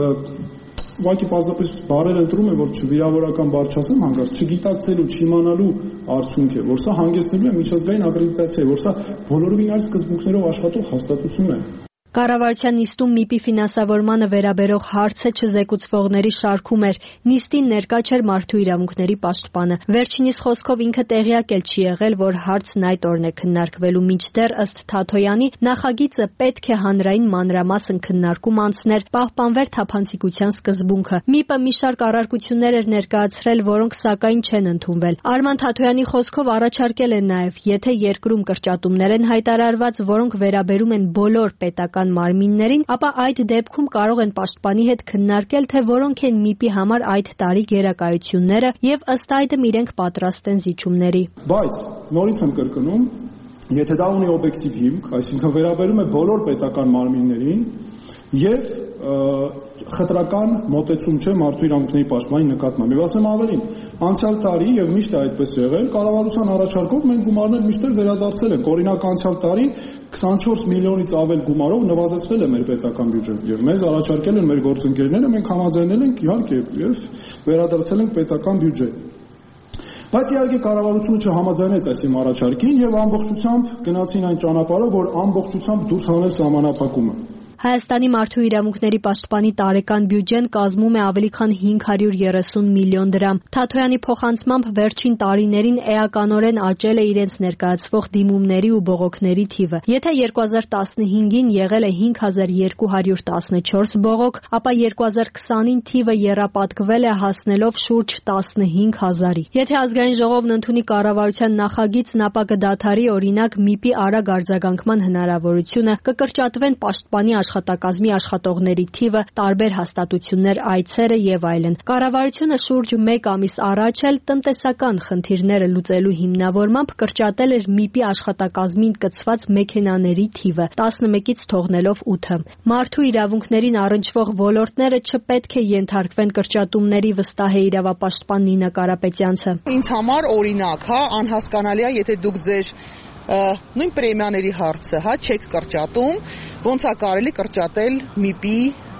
ուղղակի պարզապես բարերը ընտրում է, որ չվիրավորական բառ չասեմ հանգած, չգիտակցելու, չիմանալու արդյունք է, որ սա հանգեցնելու է միջազգային ակրեդիտացիա, որ սա բոլորովին այլ սկզբունքներով աշխատող հաստատություն է։ Կառավարության նիստում ՄԻՊ-ի ֆինանսավորմանը վերաբերող հարցը չզեկուցվողների շարքում էր։ Նիստին ներկա չէր Մարդու իրավունքների պաշտպանը։ Վերջինիս խոսքով ինքը տեղյակ էլ չի եղել, որ հարցն այդ օրն է քննարկվելու, մինչդեռ ըստ Թաթոյանի նախագիծը պետք է հանրային մանրամասն քննարկում անցներ, պահպանվեր թափանցիկության սկզբունքը։ ՄԻՊ-ը մի շարք առարկություններ էր ներկայացրել, որոնք սակայն չեն ընդունվել։ Արման Թաթոյանի խոսքով առաջարկել են նաև, եթե երկրում կրճատումներ են հայտարարված, որոնք վերաբերում են բոլոր պետական մարմիններին, ապա այդ դեպքում կարող են պաշտպանի հետ քննարկել, թե որոնք են ՄԻՊ-ի համար այդ տարի գերակայությունները եւ ըստ այդմ իրենք պատրաստ են զիջումների։ Բայց նորից եմ կրկնում, եթե դա ունի օբյեկտիվ հիմք, այսինքն վերաբերում է բոլոր պետական մարմիններին եւ խտրական մոտեցում չէ մարդու իրավունքների պաշտպանի նկատմամբ։ Եվ ասեմ ավելին, անցյալ տարի եւ միշտ է այդպես եղել, կառավարության առաջարկով մենք գումարներ միշտ վերադարձել ենք։ Օրինակ անցյալ տարի 24 միլիոնից ավել գումարով նվազեցվել է մեր պետական բյուջեն եւ մեզ առաջարկել են մեր գործընկերները, մենք համաձայնել ենք իհարկե եւ վերադարձել ենք պետական բյուջե։ Բայց իհարկե կառավարությունը չհամաձայնեց այս իմ առաջարկին եւ ամբողջությամբ գնացին այն ճանապարհով, որ ամբողջությամբ դուրս հանել սահմանափակումը։ Հայաստանի մարդու իրավունքների պաշտպանի տարեկան բյուջեն կազմում է ավելի քան 530 միլիոն դրամ։ Թաթոյանի փոխանցմամբ վերջին տարիներին էականորեն աճել է իրենց ներկայացվող դիմումների ու բողոքների թիվը։ Եթե 2015-ին եղել է 5214 բողոք, ապա 2020-ին թիվը եռապատկվել է հասնելով շուրջ 15000-ի։ Եթե ազգային ժողովն ընդունի կառավարության նախագիծն, ապա կդադարի օրինակ ՄԻՊ-ի արագ արձագանքման հնարավորությունը, կկրճատվեն պաշտպանի աշխատակազմի աշխատողների թիվը, տարբեր հաստատություններ, այցերը եւ այլն։ Կառավարությունը շուրջ 1 ամիս առաջ էլ տնտեսական խնդիրները լուծելու հիմնավորմամբ կրճատել էր ՄԻՊ-ի աշխատակազմին կցված մեքենաների թիվը 11-ից թողնելով 8-ը։ Մարդու իրավունքներին առնչվող ոլորտները չպետք է ենթարկվեն կրճատումների, վստահ է իրավապաշտպան Նինա Կարապետյանցը։ Ինձ համար օրինակ, անհասկանալի է, եթե դուք ձեր նույն պրեմիաների հարցը, չեք կրճատում, ոնց է կարելի կրճատել ՄԻՊ-ի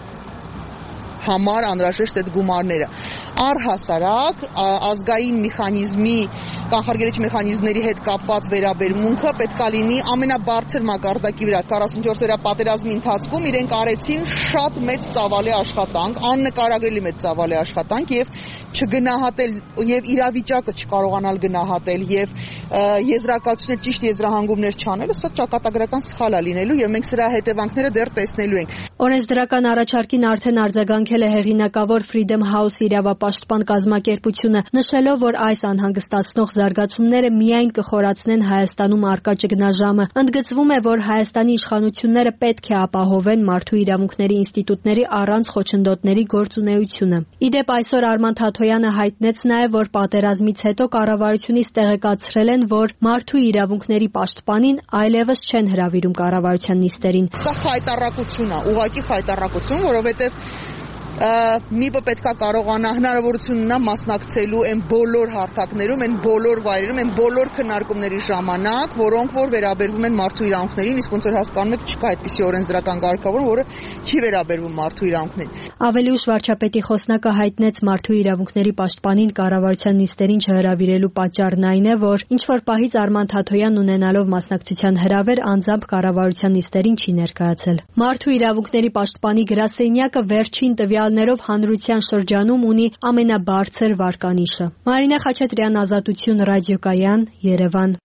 համար անհրաժեշտ այդ գումարները։ Առհասարակ ազգային մեխանիզմի կանխարգելիչ մեխանիզմների հետ կապված վերաբերմունքը պետքա լինի ամենաբարձր մակարդակի վրա։ 44-օրյա պատերազմի ընթացքում իրենք արեցին շատ մեծ ծավալի աշխատանք, աննկարագրելի մեծ ծավալի աշխատանք եւ չգնահատել եւ իրավիճակը չկարողանալ գնահատել եւ եզրակացություններ, ճիշտ եզրահանգումներ չանելը, սա ճակատագրական սխալ է լինելու եւ մենք սրա հետևանքները դեռ տեսնելու ենք։ Օրենսդրական առաջարկին արդեն արձագանքել է հեղինակավոր Freedom House իրավապաշտպան կազմակերպությունը, նշելով, որ այս անհանգստացնող զարգացումները միայն կխորացնեն Հայաստանում առկա ճգնաժամը։ Ընդգծվում է, որ Հայաստանի իշխանությունները պետք է ապահովեն մարդու իրավունքների ինստիտուտների առանց խոչընդոտների գործունեությունը։ Իդեպ այսօր Արման Թաթոյանը հայտնեց նաև, որ պատերազմից հետո կառավարությունից տեղեկացրել են, որ մարդու իրավունքների պաշտպանին այլևս չեն հրավիրում կառավարության նիստերին։ Սա խայտառակություն է, ուղղակի խայտառակություն, որովհետև ՄԻՊ-ը պետքա կարողանա հնարավորություն ունենա մասնակցելու այն բոլոր հարթակներում, այն բոլոր վայրերում, այն բոլոր քննարկումների ժամանակ, որոնք որ վերաբերվում են մարդու իրավունքներին, իսկ ոնց որ հասկանում եք, չկա այդպիսի օրենսդրական կարգավորում, որը չի վերաբերվում մարդու իրավունքներին։ Ավելի ուշ վարչապետի խոսնակը հայտնեց մարդու իրավունքների պաշտպանին կառավարության նիստերին չհրավիրելու պատճառն այն է, որ ինչ որ պահից Արման Թաթոյանն ունենալով մասնակցության հրավեր անձամբ կառավարության նիստերին չի ներկայացել։ Մարդու իրավունքների պաշտպանի գրասենյակը վերջին տվյալներով հանրության շրջանում ունի ամենաբարձր վարկանիշը։ Մարինե Խաչատրյան, Ազատություն ռադիոկայան, Երևան։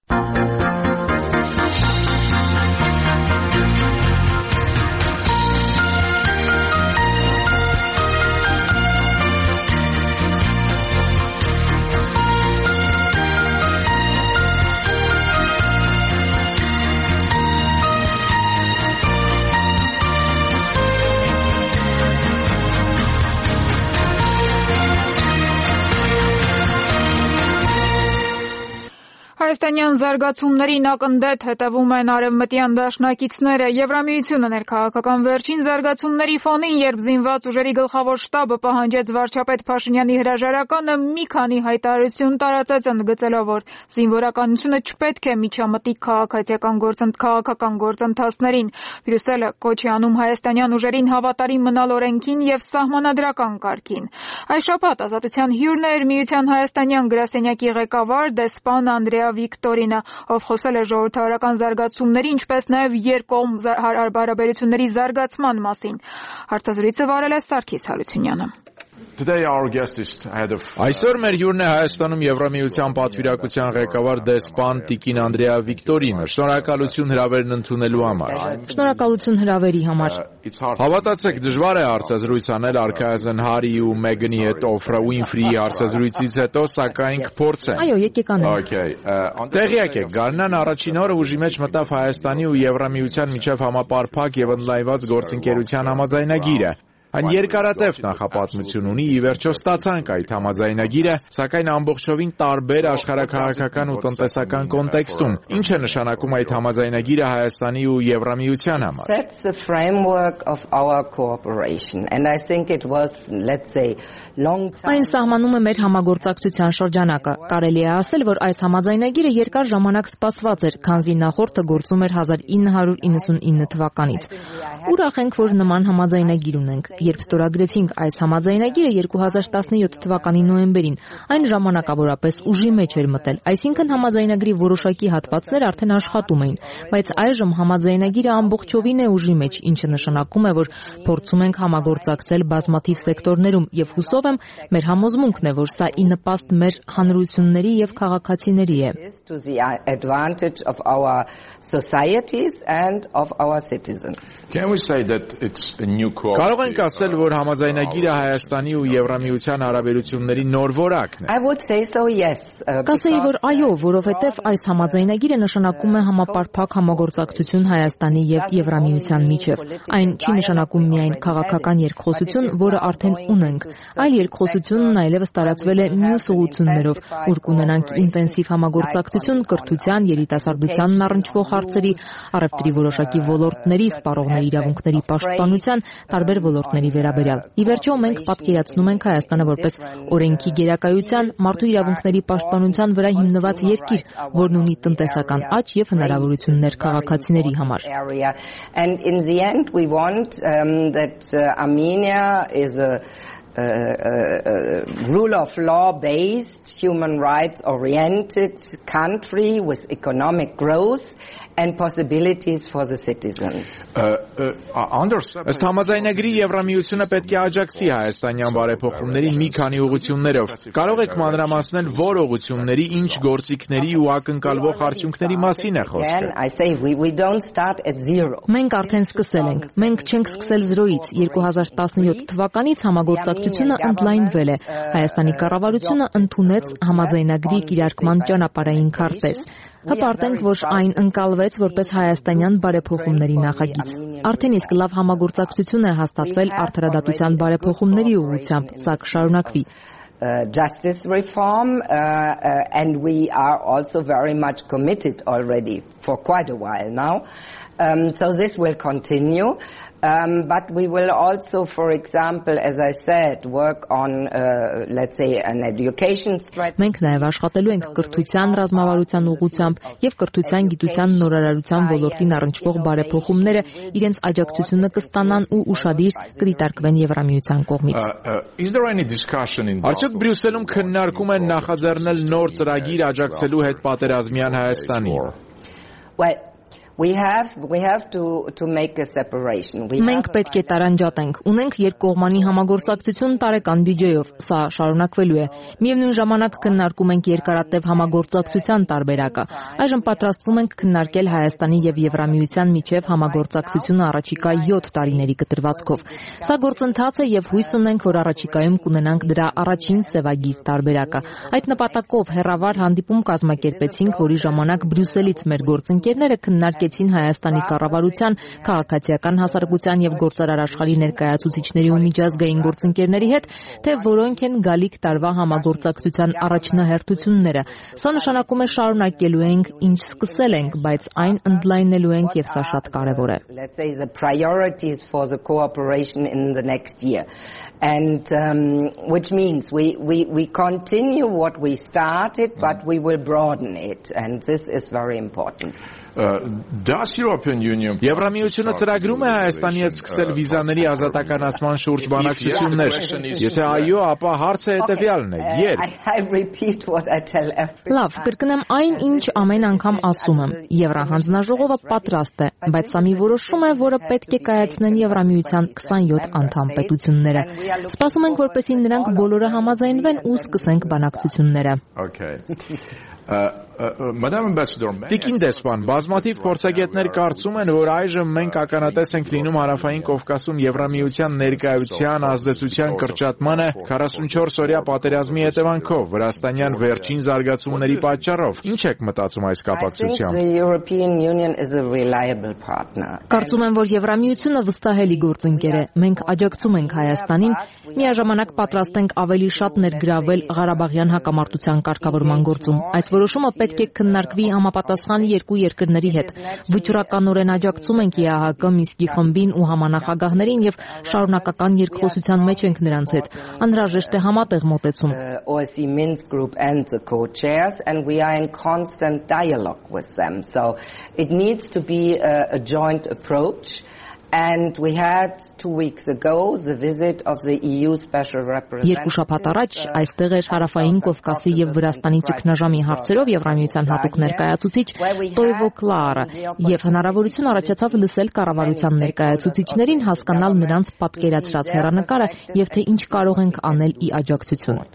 Հայաստանյան զարգացումներին ակնթեթ հետևում են արևմտյան դաշնակիցները։ Եվրամիությունը ներքաղաքական վերջին զարգացումների ֆոնին, երբ զինված ուժերի գլխավոր շտաբը պահանջեց վարչապետ Փաշինյանի հրաժարականը, մի քանի հայտարարություն տարածեց, ընդգծելով, որ զինվորականությունը չպետք է միջամտի քաղաքական գործընթացներին։ Բրյուսելը կոչ է անում հայաստանյան ուժերին հավատարիմ մնալ օրենքին եւ սահմանադրական կարգին։ Այս շաբաթ Ազատության հյուրն էր Միության հայաստանյան գրասենյակի ղեկավար դեսպան Անդրեա Վիկտորինը, ով խոսել է ժողովրդավարական զարգացումների, ինչպես նաև երկկողմ հարաբերությունների զարգացման մասին։ Հարցազրույցը վարել է Սարգիս Հարությունյանը։ Այսօր մեր հյուրն է Հայաստանում Եվրամիության պատվիրակության ղեկավար դեսպան Տիկին Անդրեա Վիկտորինը։ Շնորհակալություն հրավերն ընդունելու համար։ Շնորհակալություն հրավերի համար։ Հավատացեք, դժվար է հարցազրույց անել արքայազն Հարի ու Մեգանի հետ Օֆրա Ուինֆրիի հարցազրույցից հետո, սակայն կփորձենք։ Այո, եկեք անենք։ Տեղյակ եք, գարնան առաջին օրը ուժի մեջ մտավ Հայաստանի ու Եվրամիության միջև համապարփակ եւ ընդլայնված գործընկերության համաձայնագիրը։ Այն երկարատև նախապատմություն ունի, ի վերջո ստացանք այդ համաձայնագիրը, սակայն ամբողջովին տարբեր աշխարհաքաղաքական ու տնտեսական կոնտեքստում։ Ինչ է նշանակում այդ համաձայնագիրը Հայաստանի ու Եվրամիության համար։ Այն սահմանում է մեր համագործակցության շրջանակը։ Կարելի է ասել, որ այս համաձայնագիրը երկար ժամանակ սպասված էր, քանզի նախորդը գործում էր 1999 թվականից։ Ուրախ ենք, որ նման համաձայնագիր ունենք։ երբ ստորագրեցինք այս համաձայնագիրը 2017 թվականի նոյեմբերին, այն ժամանակավորապես ուժի մեջ էր մտել, այսինքն համաձայնագրի որոշակի հատվածներ արդեն աշխատում էին, բայց այժմ համաձայնագիրը ամբողջովին է ուժի մեջ, ինչը նշանակում է, որ փորձում ենք համագործակցել բազմաթիվ սեկտորներում եւ հուսով եմ, մեր համոզմունքն է, որ սա ի նպաստ մեր հանրությունների եւ քաղաքացիների է։ Կարող ենք ասել, որ համաձայնագիրը Հայաստանի ու Եվրամիության հարաբերությունների նոր որակն է։ Կասեի, որ այո, որովհետև այս համաձայնագիրը նշանակում է համապարփակ համագործակցություն Հայաստանի եւ Եվրամիության միջև։ Այն չի նշանակում միայն քաղաքական երկխոսություն, որը արդեն ունենք, այլ երկխոսությունն այլևս տարածվել է մյուս ուղղություններով, ուր կունենանք ինտենսիվ համագործակցություն կրթության, երիտասարդությանն առնչվող հարցերի, առևտրի որոշակի ոլորտների, սպառողների իրավունքների պաշտպանության, տարբեր ոլորտների վերաբերյալ։ Ի վերջո մենք պատկերացնում ենք Հայաստանը որպես օրենքի գերակայության, մարդու իրավունքների պաշտպանության վրա հիմնված երկիր, որն ունի տնտեսական աճ եւ հնարավորություններ քաղաքացիների համար։ Rule of law based, human rights oriented country with economic growth and possibilities for the citizens. Ըստ համաձայնագրի Եվրամիությունը պետք է աջակցի հայաստանյան բարեփոխումներին մի քանի ուղղություններով։ Կարող եք մանրամասնել, որ ուղղությունների, ինչ գործիքների ու ակնկալվող արդյունքների մասին է խոսքը։ Մենք արդեն սկսել ենք։ Մենք չենք սկսել զրոյից։ 2017 թվականից համագործակցությունը ընդլայնվել է։ Հայաստանի կառավարությունը ընդունեց համաձայնագրի կիրարկման ճանապարհային քարտեզ։ Հպարտենք, որ այն ընկալվեց որպես հայաստանյան բարեփոխումների նախագիծ։ Արդեն իսկ լավ համագործակցություն է հաստատվել արդարադատության բարեփոխումների ուղղությամբ, սա կշարունակվի։ Justice reform and we are also very much committed already for quite a while now. So this will continue. But we will also, for example, as I said, work on, let's say, an education strategy. Մենք նաև աշխատելու ենք կրթության ռազմավարության ուղղությամբ եւ կրթության գիտության նորարարության ոլորտին առնչվող բարեփոխումները իրենց աջակցությունը կստանան ու ուշադիր կդիտարկվեն Եվրամիության կողմից։ Արդյոք Բրյուսելում քննարկում են նախաձեռնել նոր ծրագիր աջակցելու հետ պատերազմյան Հայաստանին։ We have to make a separation. Մենք պետք է տարանջատենք։ Ունենք երկկողմանի համագործակցություն տարեկան բյուջեով։ Սա շարունակվելու է։ Միևնույն ժամանակ քննարկում ենք երկարատև համագործակցության տարբերակը։ Այժմ պատրաստվում ենք քննարկել Հայաստանի եւ Եվրամիության միջև համագործակցությունը առաջիկա 7 տարիների կտրվածքով։ Սա գործընթաց է եւ հույս ունենք, որ առաջիկայում կունենանք դրա առաջին սևագիր տարբերակը։ Այդ նպատակով հերավար հանդիպում կազմակերպեցինք, որի ժամանակ Բրյուսելից մեր գործընկերները քննարկեցին Հայաստանի կառավարության, քաղաքացիական հասարակության եւ գործարար աշխարհի ներկայացուցիչների ու միջազգային գործընկերների հետ, թե որոնք են գալիք տարվա համագործակցության առաջնահերթությունները։ Սա նշանակում է շարունակելու ենք, ինչ սկսել ենք, բայց այն ընդլայնելու ենք եւ սա շատ կարեւոր է։ Let's say the priorities for the cooperation in the next year. And which means we continue what we started, but we will broaden it, and this is very important. Եվրամիությունը ծրագրում է Հայաստանի հետ սկսել վիզաների ազատականացման շուրջ բանակցություններ։ Եթե այո, ապա հարցը հետևյալն է՝ երբ։ Լավ, կրկնեմ այն, ինչ ամեն անգամ ասում եմ։ Եվրահանձնաժողովը պատրաստ է, բայց սա մի որոշում է, որը պետք է կայացնեն Եվրամիության 27 անդամ պետությունները։ Սպասում ենք, որպեսզի նրանք բոլորը համաձայնվեն ու սկսենք բանակցությունները։ Տիկին դեսպան, բազմաթիվ փորձագետներ կարծում են, որ այժմ մենք ականատես ենք լինում Հարավային Կովկասում Եվրամիության ներկայության ազդեցության կրճատմանը 44-օրյա պատերազմի հետևանքով, վրաստանյան վերջին զարգացումների պատճառով։ Ինչ եք մտածում այս կապակցությամբ։ Կարծում եմ, որ Եվրամիությունը վստահելի գործընկեր է։ Մենք աջակցում ենք Հայաստանին, միաժամանակ պատրաստ ենք ավելի շատ ներգրավել Ղարաբաղյան հակամարտության կարգավորման գործում։ Այս որոշումը պետք է քննարկվի համապատասխան երկու երկրների հետ։ Վճռականորեն աջակցում ենք ԵԱՀԿ Մինսկի խմբին ու համանախագահներին եւ շարունակական երկխոսության մեջ ենք նրանց հետ։ Անհրաժեշտ է համատեղ մոտեցում։ OSCE Minsk group and the co-chairs, and we are in constant dialogue with them. So it needs to be a joint approach. And we had 2 weeks ago the visit of the EU special representative. Երկու շաբաթ առաջ այստեղ էր Հարավային Կովկասի եւ Վրաստանի ճգնաժամի հարցերով Եվրամիության հատուկ ներկայացուցիչ Տոյվո Կլարը եւ հնարավորություն առաջացավ լսել կառավարության ներկայացուցիչներին, հասկանալ նրանց պատկերացրած հեռանկարը եւ թե ինչ կարող ենք անել ի աջակցություն։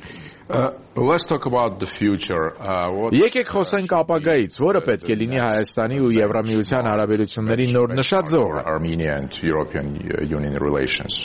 Let's talk about the future. Եկեք խոսենք ապագայից, որը պետք է լինի Հայաստանի ու Եվրամիության հարաբերությունների նոր նշաձող Armenia and European Union relations.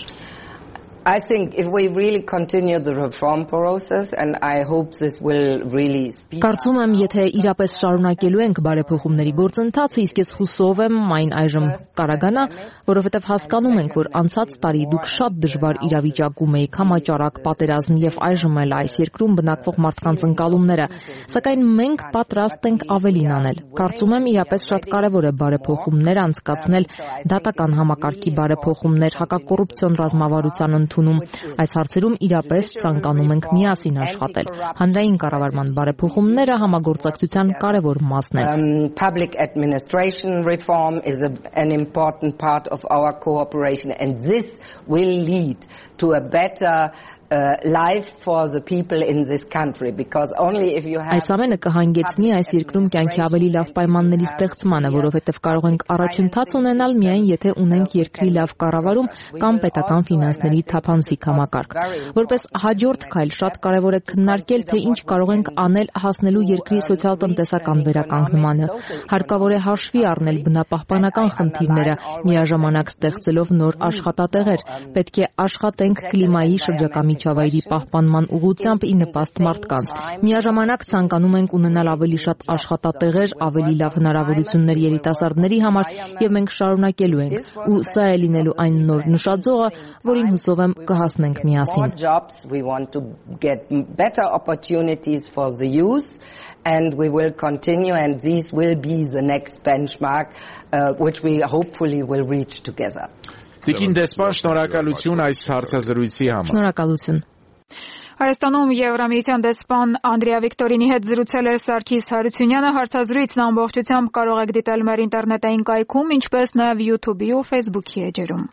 I think if we really continue the reform process, and I hope this will really speed up. Կարծում եմ, եթե իրապես շարունակելու ենք բարեփոխումների գործընթացը, իսկ ես հուսով եմ այն այժմ կարողանա, որովհետև հասկանում ենք, որ անցած տարի դուք շատ դժվար իրավիճակում եք, համաճարակ, պատերազմ եւ այժմ էլ այս երկրում բնակվող մարդկանց ընկալումները, սակայն մենք պատրաստ ենք ավելին անել։ Կարծում եմ, իրապես շատ կարեւոր է բարեփոխումներ անցկացնել, դատական համակարգի բարեփոխումներ, հակակոռուպցիոն ռազմավարության Այս հարցերում իրապես ցանկանում ենք միասին աշխատել։ Հանրային կառավարման բարեփոխումները համագործակցության կարևոր մասն են։ Public administration reform is an important part of our cooperation, and this will lead to a better life for the people in this country, because only if you have Այս ամենը կհանգեցնի այս երկրում կյանքի ավելի լավ պայմանների ստեղծմանը, որովհետև կարող ենք առաջընթաց ունենալ միայն եթե ունենք երկրի լավ կառավարում կամ պետական ֆինանսների թափանցիկ համակարգ։ Որպես հաջորդ քայլ շատ կարևոր է քննարկել, թե ինչ կարող ենք անել հասնելու երկրի սոցիալ-տնտեսական վերականգնմանը։ Հարկավոր է հաշվի առնել բնապահպանական խնդիրները, միաժամանակ ստեղծելով նոր աշխատատեղեր։ Պետք է աշխատենք կլիմայի շրջակա միջավայրի պահպանման ուղղությամբ ի նպաստ մարդկանց։ Միաժամանակ ցանկանում ենք ունենալ ավելի շատ աշխատատեղեր, ավելի լավ հնարավորություններ երիտասարդների համար եւ մենք շարունակելու ենք։ Ու սա է լինելու այն նոր նշաձողը, որին հուսով եմ կհասնենք միասին։ We want to get better opportunities for the youth, and we will continue, and these will be the next benchmark which we hopefully will reach together. Տիկին դեսպան, շնորհակալություն այս հարցազրույցի համար։ Շնորհակալություն։ Հայաստանում Եվրամիության դեսպան Անդրեա Վիկտորինի հետ զրուցել էր Սարգիս Հարությունյանը։ Հարցազրույցն ամբողջությամբ կարող եք դիտել մեր ինտերնետային կայքում, ինչպես նաև YouTube-ի ու Facebook-ի էջերում։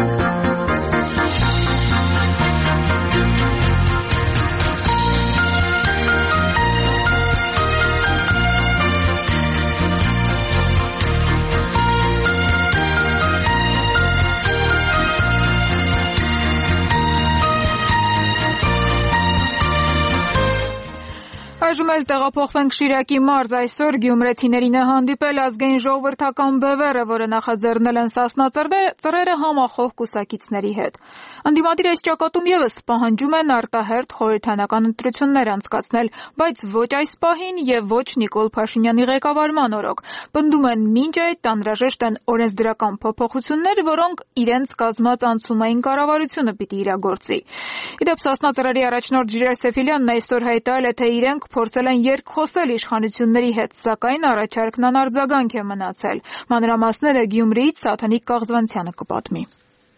Այժմ էլ տեղափոխվենք Շիրակի մարզ։ Այսօր գյումրեցիներին է հանդիպել ազգային ժողովրդական բևեռը, որը նախաձեռնել են Սասնա ծռերը համախոհ կուսակիցների հետ։ Ընդդիմադիր այս ճակատում եւս պահանջում են արտահերթ խորհրդանական ընտրություններ անցկացնել, բայց ոչ այս պահին եւ ոչ Նիկոլ Փաշինյանի ղեկավարման օրոք։ Պնդում են մինչ այդ անհրաժեշտ են օրենսդրական փոփոխություններ, որոնք իրենց կազմած անցումային կառավարությունը պիտի իրագործի։ Իդեպ Սասնա ծռերի առաջնորդ Ժիրայր Սեֆիլյանն այսօր հայտարարել է, թե իրենք փորձել են երկխոսել իշխանությունների հետ, սակայն առաջարկն անարձագանք է մնացել։ Մանրամասները Գյումրիից Սաթանիկ Կաղզվանցյանը կպատմի։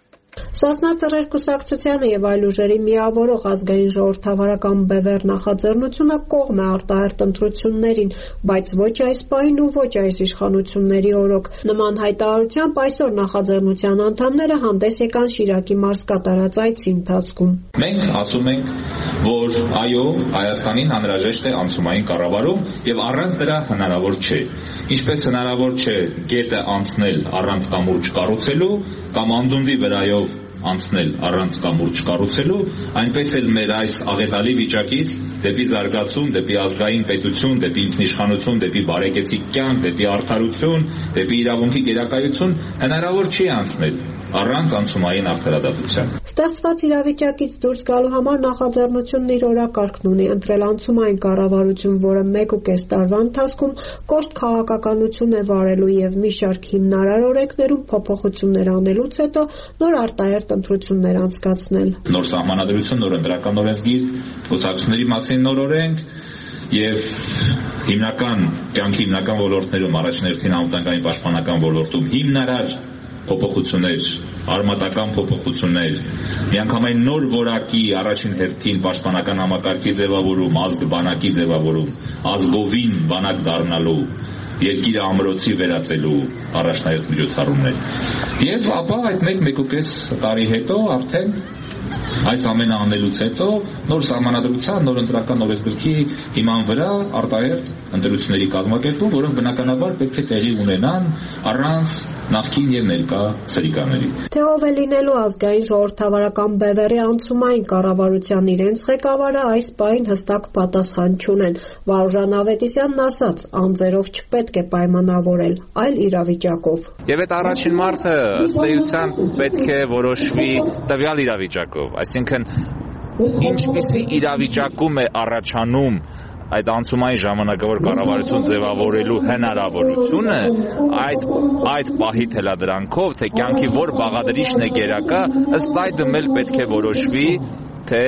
Սասնա ծռեր կուսակցությանը եւ այլ ուժերի միավորող ազգային ժողովրդավարական բևեռ նախաձեռնությունը կողմ է արտահերթ ընտրություններին, բայց ոչ այս պահին ու ոչ այս իշխանությունների օրոք։ Նման հայտարարությամբ այսօր նախաձեռնության անդամները հանդես եկան Շիրակի մարզ կատարած այցի ընթացքում։ Մենք ասում ենք, որ այո, Հայաստանին անհրաժեշտ է անցումային կառավարում եւ առանց դրա հնարավոր չէ։ Ինչպես հնարավոր չէ գետը անցնել առանց կամուրջ կառուցելու կամ անդունդի վրայով անցնել առանց կամուրջ կառուցելու, այնպես էլ մեր այս աղետալի վիճակից դեպի զարգացում, դեպի ազգային պետություն, դեպի ինքնիշխանություն, դեպի բարեկեցիկ կյանք, դեպի արդարություն, դեպի իրավունքի գերակայություն հնարավոր չի անցնել առանց անցումային արդարադատության։ Ստեղծված իրավիճակից դուրս գալու համար նախաձեռնությունն իր օրակարգն ունի, ընտրել անցումային կառավարություն, որը 1.5 տարվա ընթացքում կոշտ քաղաքականություն է վարելու եւ մի շարք հիմնարար օրենքներում փոփոխություններ անելուց հետո նոր արտահերթ ընտրություններ անցկացնել։ Նոր սահմանադրություն, նոր ընտրական օրենսգիր, կուսակցությունների մասին նոր օրենք եւ կյանքի հիմնական ոլորտներում առաջներթին անվտանգային պաշտպանական ոլորտում հիմնարար փոփոխություններ, արմատական փոփոխություններ, միանգամայն նոր որակի առաջին հերթին պաշտպանական համակարգի ձևավորում, ազգ բանակի ձևավորում, ազգովին բանակ դառնալու երկիրը ամրոցի վերածելու առաջնահերթ միջոցառումներ։ Եվ ապա այդ 1-1.5 տարի հետո արդեն այս ամենը անելուց հետո նոր սահմանադրության, նոր ընտրական օրենսգրքի հիման վրա արտահերթ ընտրությունների կազմակերպում, որոնք բնականաբար պետք է տեղի ունենան առանց նախկին եւ ներկա սրիկաների։ Թե ով է լինելու ազգային ժողովրդավարական բևեռի անցումային կառավարության իրենց ղեկավարը այս պահին հստակ պատասխան չունեն։ Վարուժան Ավետիսյանն ասաց, անձերով չպետք է պայմանավորել, այլ իրավիճակով։ Եվ այդ առաջին մարտը ըստ էության պետք է որոշվի տվյալ իրավիճակով, այսինքն ինչպիսի իրավիճակում է առաջանում այդ անցումային ժամանակավոր կառավարություն ձևավորելու հնարավորությունը այդ պահի թելադրանքով, թե կյանքի որ բաղադրիչն է գերակա, ըստ այդմ էլ պետք է որոշվի, թե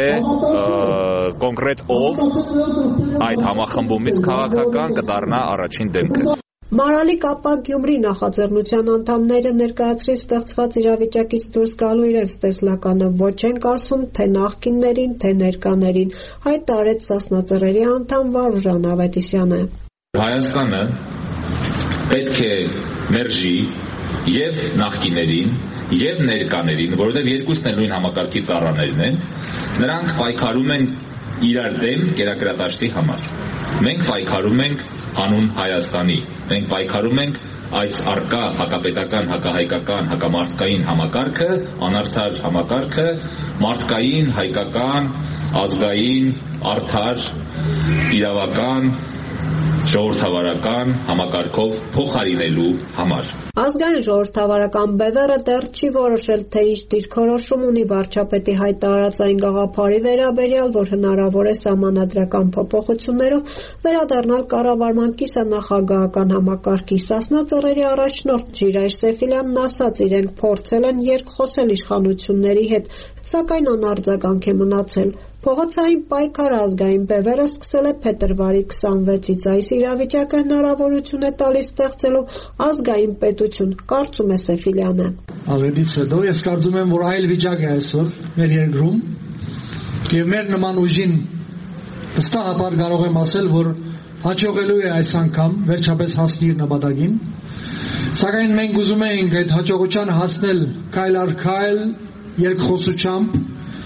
կոնկրետ ով այդ համախմբումից քաղաքական կդառնա առաջին դեմքը։ Մարալի Կապա Գյումրի նախաձեռնության անդամները ներկայացրին ստեղծված իրավիճակից դուրս գալու իրենց տեսլականը, ոչ ենք ասում թե նախկիններին, թե ներկաներին, հայտարարեց Սասնա Ծռերի անդամ Վարուժան Ավետիսյանը։ Հայաստանը պետք է մերժի եւ նախկիներին եւ ներկաներին, որովհետեւ երկուսն էլ նույն համակարգի ծառաներն են, նրանք պայքարում են իրար դեմ կերակրատաշտի համար։ Մենք պայքարում ենք հանուն Հայաստանի, մենք պայքարում ենք այս արկա հակապետական, հակահայկական, հակամարտկային համակարգը, անարդար համակարգը, մարդկային, հայկական, ազգային, արդար, իրավական, ժողովրդավարական համակարգով փոխարինելու համար։ Ազգային ժողովրդավարական բևեռը դեռ չի որոշել, թե ինչ դիրքորոշում ունի վարչապետի հայտարարած այն գաղափարի վերաբերյալ, որ հնարավոր է սահմանադրական փոփոխություններով վերադառնալ կառավարման կիսանախագահական համակարգի։ Սասնա Ծռերի առաջնորդ Ջիրայր Սեֆիլյանն ասաց, իրենք փորձել են երկխոսել իշխանությունների հետ, սակայն անարձագանք է մնացել։ Փողոցային պայքարը ազգային բևեռը սկսել է փետրվարի 26-ից։ Այս իրավիճակը հնարավորություն է տալիս ստեղծելու ազգային պետություն, կարծում է Սեֆիլյանը։ Աղետից հետո ես կարծում եմ, որ այլ վիճակ է այսօր մեր երկրում եւ մեր նման ուժին վստահաբար կարող եմ ասել, որ հաջողելու է այս անգամ վերջապես հասնել իր նպատակին։ Սակայն մենք ուզում ենք այդ հաջողության հասնել քայլ առ քայլ երկխոսությամբ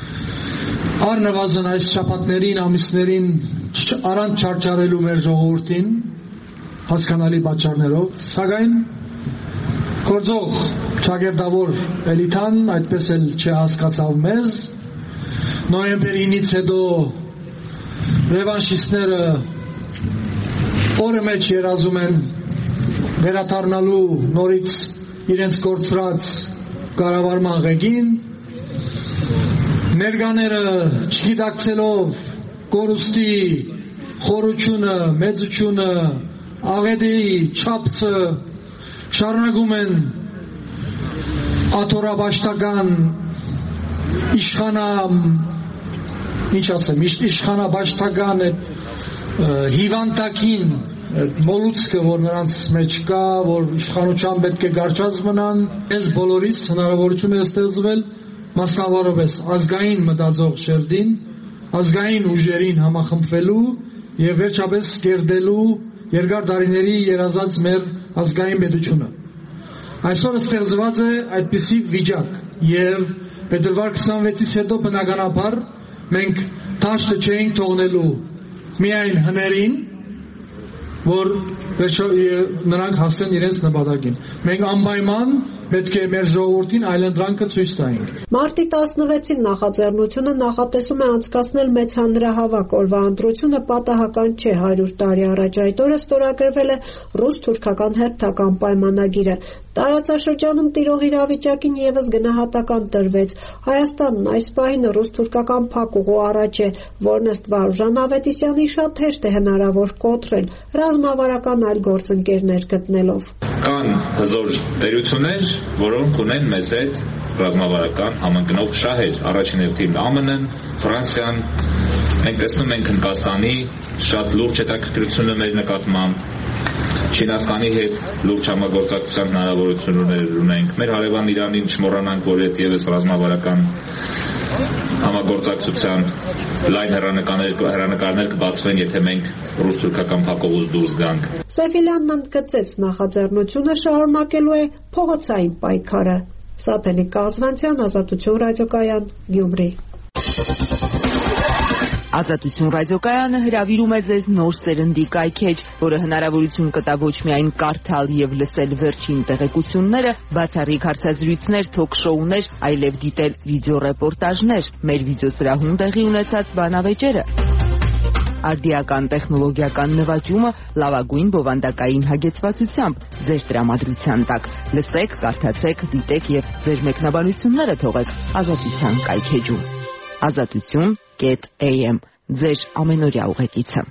առնվազն այս շաբաթներին, ամիսներին առանց չարչարելու մեր ժողովրդին հասկանալի պատճառներով, սակայն գործող ճակերտավոր էլիտան այդպես էլ չհասկացավ մեզ։ Նոյեմբերի 9-ից հետո ռևանշիստները օրը մեջ երազում են վերադառնալու նորից իրենց կորցրած կառավարման ղեկին։ Ներկաները չգիտակցելով կորուստի խորությունը, մեծությունը, աղետի չափսը շարունակում են աթոռաբաշխական իշխանաբաշխական հիվանդակին մոլուցքը, որ նրանց մեջ կա, որ իշխանության պետք է գարչած մնան, այս բոլորից հնարավորություն է ստեղծվել մասնավորապես ազգային մտածող շերտին, ազգային ուժերին համախմբվելու եւ վերջապես կերտելու երկար տարիների երազած մեր ազգային պետությունը։ Այսօր ստեղծված է այդպիսի վիճակ եւ փետրվար 26-ից հետո բնականաբար մենք դաշտը չէինք թողնելու միայն հներին, որ նրանք հասնեն իրենց նպատակին։ Մենք անպայման պետք է մեր ժողովրդին այլընտրանքը ցույց տայինք։ Մարտի 16-ին նախաձեռնությունը նախատեսում է անցկացնել մեծ հանրահավաք։ Օրվա ընտրությունը պատահական չէ, 100 տարի առաջ այդ օրը ստորագրվել է ռուս-թուրքական հերթական պայմանագիրը։ Տարածաշրջանում տիրող իրավիճակին եւս գնահատական տրվեց։ Հայաստանն այս պահին ռուս-թուրքական փակուղու առաջ է, որն ըստ Վարուժան Ավետիսյանի շատ հեշտ է հնարավոր կոտրել, ռազմավարական այլ գործընկերներ գտնելով։ Կան հզոր տերություններ, որոնք ունեն մեզ հետ ռազմավարական համընկնող շահեր, առաջին հերթին ԱՄՆ-ն, Ֆրանսիան, մենք տեսնում ենք Հնդկաստանի շատ լուրջ հետաքրքրությունը մեր նկատմամբ, Չինաստանի հետ լուրջ համագործակցության հնարավորություններ ունենք, մեր հարևան Իրանին չմոռանանք, որ հետ եւս ռազմավարական համագործակցության լայն հեռանկարներ կբացվեն, եթե մենք ռուս-թուրքական փակողուց դուրս գանք։ Սեֆիլյանն ընդգծեց, նախաձեռնությունը շարունակելու է փողոցային պայքարը։ Սաթենիկ Կազվանցյան, Ազատություն ռադիոկայան, Գյումրի։ Ազատություն ռադիոկայանը հրավիրում է ձեզ նոր սերնդի կայքեջ, որը հնարավորություն կտա ոչ միայն կարդալ եւ լսել վերջին տեղեկությունները, բացառիկ հարցազրույցներ, թոք-շոուներ, այլև դիտել վիդեոռեպորտաժներ, մեր վիդեոսրահում տեղի ունեցած բանավեճերը։ Արդիական տեխնոլոգիական նվաճումը լավագույն բովանդակային հագեցվածությամբ ձեր տրամադրության տակ։ Լսեք, կարդացեք, դիտեք եւ ձեր մեկնաբանությունները թողեք Ազատության կայքեջում։ Ազատություն.am ձեր ամենօրյա ուղեկիցը։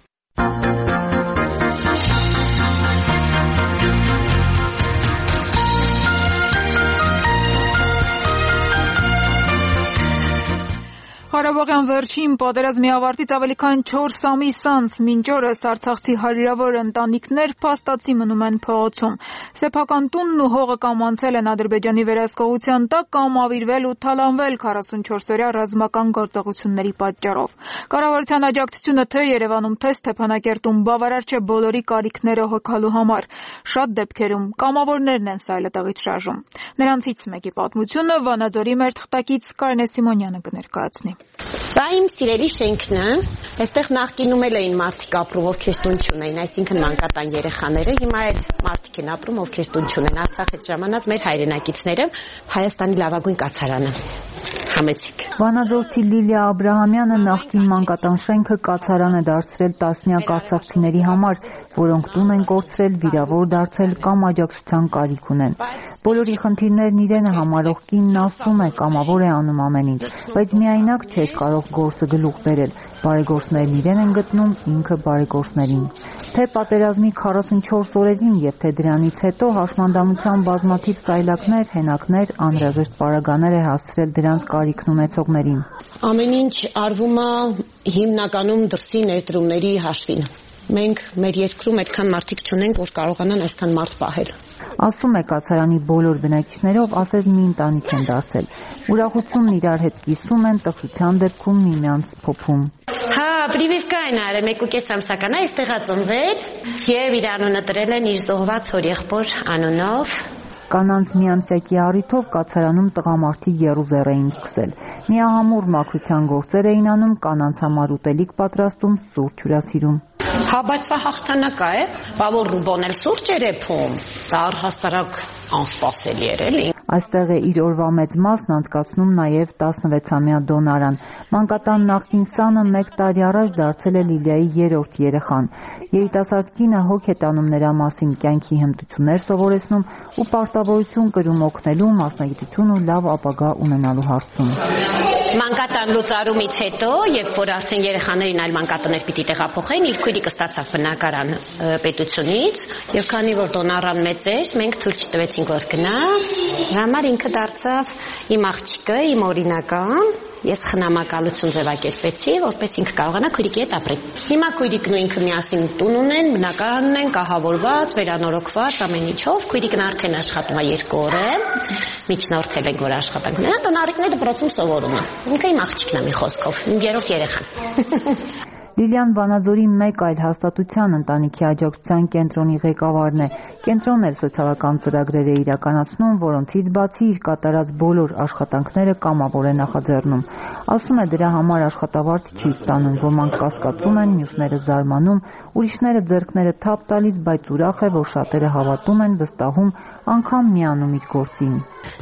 Ղարաբաղյան վերջին պատերազմի ավարտից ավելի քան 4 ամիս անց մինչ օրս արցախցի հարյուրավոր ընտանիքներ փաստացի մնում են փողոցում։ Սեփական տունն ու հողը կամ անցել են Ադրբեջանի վերահսկողության տակ, կամ ավիրվել ու թալանվել 44-օրյա ռազմական գործողությունների պատճառով։ Կառավարության աջակցությունը թե Երևանում, թե Ստեփանակերտում բավարար չէ բոլորի կարիքները հոգալու համար։ Շատ դեպքերում կամավորներն են սայլատեղից շարժում։ Նրանցից մեկի պատմությունը Վանաձորի մեր թղթակից Կարինե Սիմոնյանը կներկայացնի։ Սա իմ սիրելի շենքն է, այստեղ նախկինում էին մարդիկ ապրում, ովքեր տուն չունեին, այսինքն մանկատան երեխաները, հիմա էլ մարդիկ են ապրում, ովքեր տուն չունեն, Արցախից ժամանած մեր հայրենակիցները, Հայաստանի լավագույն կացարանը, համեցիկ։ Վանաձորցի Լիլիա Աբրահամյանը նախկին մանկատան շենքը կացարան է դարձրել տասնյակ արցախցիների համար, որոնք տուն են կորցրել, վիրավոր դարձել կամ աջակցության կարիք ունեն։ Բոլորի խնդիրներն իրենը համարող կինն ասում է, կամավոր է անում ամեն ինչ, բայց միայնակ չէ կարող գործը գլուխ բերել, բարեգործներն իրեն են գտնում, ինքը բարեգործներին։ Թե պատերազմի 44 օրերին եւ թե դրանից հետո հաշմանդամության բազմաթիվ սայլակներ, հենակներ, անհրաժեշտ պարագաներ է հասցրել դրանց կարիքն ունեցողներին։ Ամեն ինչ արվում է հիմնականում դրսի ներդրումների հաշվին։ Մենք մեր երկրում այդքան մարդիկ չունենք, որ կարողանան այսքան մարդ պահել։ Ասում է կացարանի բոլոր բնակիչներով ասես մի ընտանիք են դարձել։ Ուրախությունն իրար հետ կիսում են, տխրության դեպքում միմյանց փոփում։ Հա, պրիվիվկային արել 1.5 ամսական է, այստեղ ծնվել եւ իր անունը տրել են իր զոհված հորեղբոր անունով։ Կանանց միամսյակի առիթով կացարանում տղամարդիկ եռուզեռ էին սկսել։ Միահամուռ մաքրության գործեր էին անում, կանանց համար ուտելիք պատրաստում, սուրճ հյուրասիրում։ Հա, բայց սա հաղթանակ է, բավոր ռուբոն էլ սուրճ էր էփում, դա առհասարակ անսպասելի էր էլի։ Այստեղ է իր օրվա մեծ մասն անցկացնում նաև 16-ամյա Դոնարան։ Մանկատան նախկին սանը 1 տարի առաջ դարձել է Լիլիայի երրորդ երեխան։ Երիտասարդ կինը հոգ է տանում նրա մասին, կյանքի հմտություններ սովորեցնում ու պարտավորություն կրում օգնելու, մասնագիտություն ու լավ ապագա ունենալու հարցում։ Մանկատան լուծարումից հետո, երբ որ արդեն երեխաներին այլ մանկատներ պիտի տեղափոխեն, իր քույրիկը ստացավ բնակարան պետությունից, եւ քանի որ Դոնարան մեծ էր, մենք թույլ չտվեցինք որ գնա, համար ինքը դարձավ իմ աղջիկը, իմ օրինական, ես խնամակալություն ձևակերպեցի, որպես ինքը կարողանա քույրիկի հետ ապրել։ Հիմա քույրիկն ու ինքը միասին տուն ունեն, բնակարան ունեն, կահավորված, վերանորոգված, ամեն ինչով, քույրիկն արդեն աշխատում է 2 օր է, միջնորդել են որ աշխատանք ունենա, տոնարիկները դպրոցում սովորում է։ Ինքը իմ աղջիկն է մի խոսքով, իմ երրորդ երեխան։ Լիլիան Վանաձորի մեկ այլ հաստատության ընտանիքի աջակցության կենտրոնի ղեկավարն է։ Կենտրոնն էլ սոցիալական ծրագրեր է իրականացնում, որոնցից բացի իր կատարած բոլոր աշխատանքները կամավոր է նախաձեռնում։ Ասում է դրա համար աշխատավարձ չի ստանում, ոմանք կասկածում են, մյուսները զարմանում, ուրիշները ձեռքները թափ տալիս, բայց ուրախ է, որ շատերը հավատում են, վստահում, անգամ միանում իր գործին։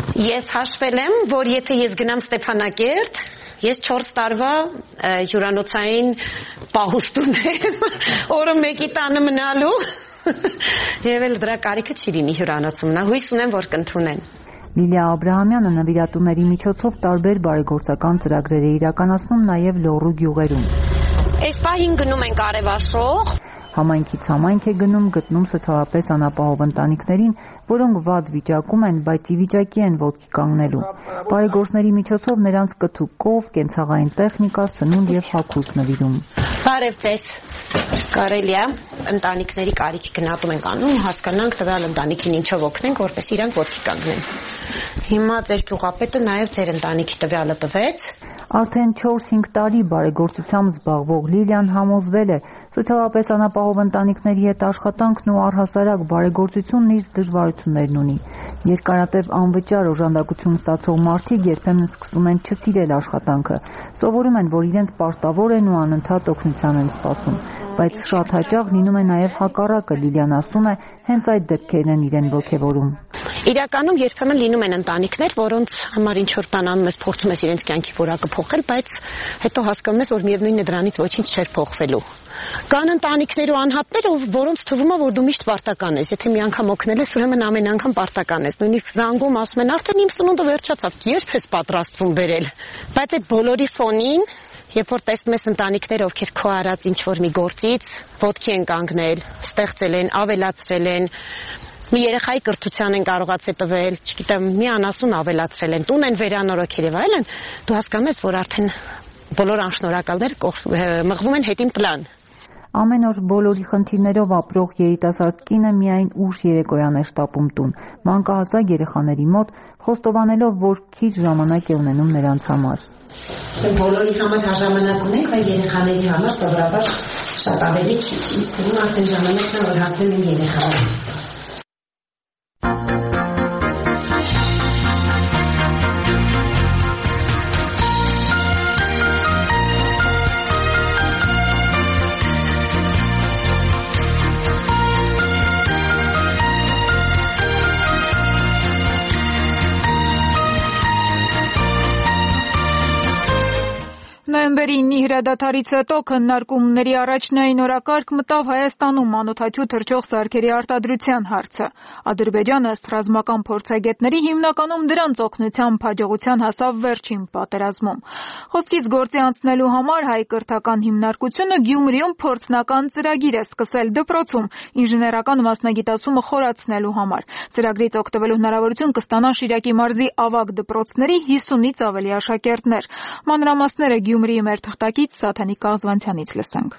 Ես հաշվել եմ, որ եթե ես գնամ Ստեփանակերտ, ես 4 տարվա հյուրանոցային պահուստ ունեմ, օրը մեկի տանը մնալու, եւ էլ դրա կարիքը չի լինի հյուրանոցում, նա հույս ունեմ, որ կընդունեն։ Լիլիա Աբրահամյանը նվիրատուների միջոցով տարբեր բարեգործական ծրագրեր է իրականացնում նաև Լոռու գյուղերում։ Այս պահին գնում ենք Արևաշխող։ Համայնքից համայնք է գնում, գտնում սոցիալապես անապահով ընտանիքներին, որոնք վատ վիճակում են, բայց ի վիճակի են ոտքի կանգնելու։ Բարեգործների միջոցով նրանց կթուկով, կենցաղային տեխնիկա, սնունդ եւ հագուստ նվիրում։ Բարև ձեզ։ Կարելի է ընտանիքների կարիքի գնահատում ենք անում, հասկանանք տվյալ ընտանիքին ինչով օգնենք, որպես իրանք ոտքի կանգնեն։ Հիմա ձեր գյուղապետը նաև ձեր ընտանիքի տվյալը տվեց։ Արդեն 4-5 տարի բարեգործությամբ զբաղվող Լիլիան համոզվել է, սոցիալապես անապահով ընտանիքների հետ աշխատանքն ու առհասարակ բարեգործությունն իր դժվարություններն ունի։ Երկարատև անվճար օժանդակություն ստացող մարդիկ երբեմն սկսում են չսիրել աշխատանքը, սովորում են, որ իրենց պարտավոր են ու անընդհատ օգնության են սպասում, բայց շատ հաճախ լինում է նաև հակառակը, Լիլիան ասում է, հենց այդ դեպքերն են իրեն ոգևորում։ Իրականում երբեմն լինում են ընտանիքներ, որոնց համար ինչ որ բան անում ես, փորձում ես իրենց կյանքի որակը փոխել, բայց հետո հասկանում ես, որ միևնույնն է դրանից ոչինչ չէր փոխվելու։ Կան ընտանիքներ ու անհատներ, որոնց թվում է, որ դու միշտ պարտական ես, եթե մի անգամ օգնել ես, ուրեմն ամեն անգամ պարտական ես։ Նույնիսկ զանգում ասում են, արդեն իմ սնունդը վերջացավ, երբ ես պատրաստվում բերել։ Բայց այդ բոլորի ֆոնին, երբ որ տեսնում ես ընտանիքներ, ովքեր քո արած ինչ որ մի գործից ոտքի են կանգնել, ստեղծել են, ավելացրել են, մի երեխայի կրթության են կարողացել տվել, չգիտեմ, մի անասուն ավելացրել են, տուն են վերանորոգել եւ այլն, դու հասկանում ես, որ արդեն բոլոր անշնորհակալները մղվում են հետին պլան։ Ամեն օր բոլորի խնդիրներով ապրող երիտասարդ կինը միայն ուշ երեկոյան է շտապում տուն, մանկահասակ երեխաների մոտ, խոստովանելով, որ քիչ ժամանակ է ունենում նրանց համար։ Բոլորի համար ժամանակ ունենք, բայց երեխաների համար սովորաբար շատ ավելի քիչ։ Ինձ թվում է արդեն ժամանակն է, որ հասնեմ իմ երեխաներին։ Նոյեմբերի 9-ի հրադադարից հետո քննարկումների առաջնային օրակարգ մտավ Հայաստանում մանոթաթյու թռչող սարքերի արտադրության հարցը։ Ադրբեջանը ըստ ռազմական փորձագետների հիմնականում դրանց օգնությամբ հաջողության հասավ վերջին պատերազմում։ Խոսքից գործի անցնելու համար հայ կրթական հիմնարկությունը Գյումրիում փորձնական ծրագիր է սկսել դպրոցում ինժեներական մասնագիտացումը խորացնելու համար։ Ծրագրից օգտվելու հնարավորություն կստանան Շիրակի մարզի ավագ դպրոցների 50-ից ավելի աշակերտներ։ Մանրամասները Գյումրիի մեր թղթակից Սաթանիկ Կաղզվանցյանից լսենք։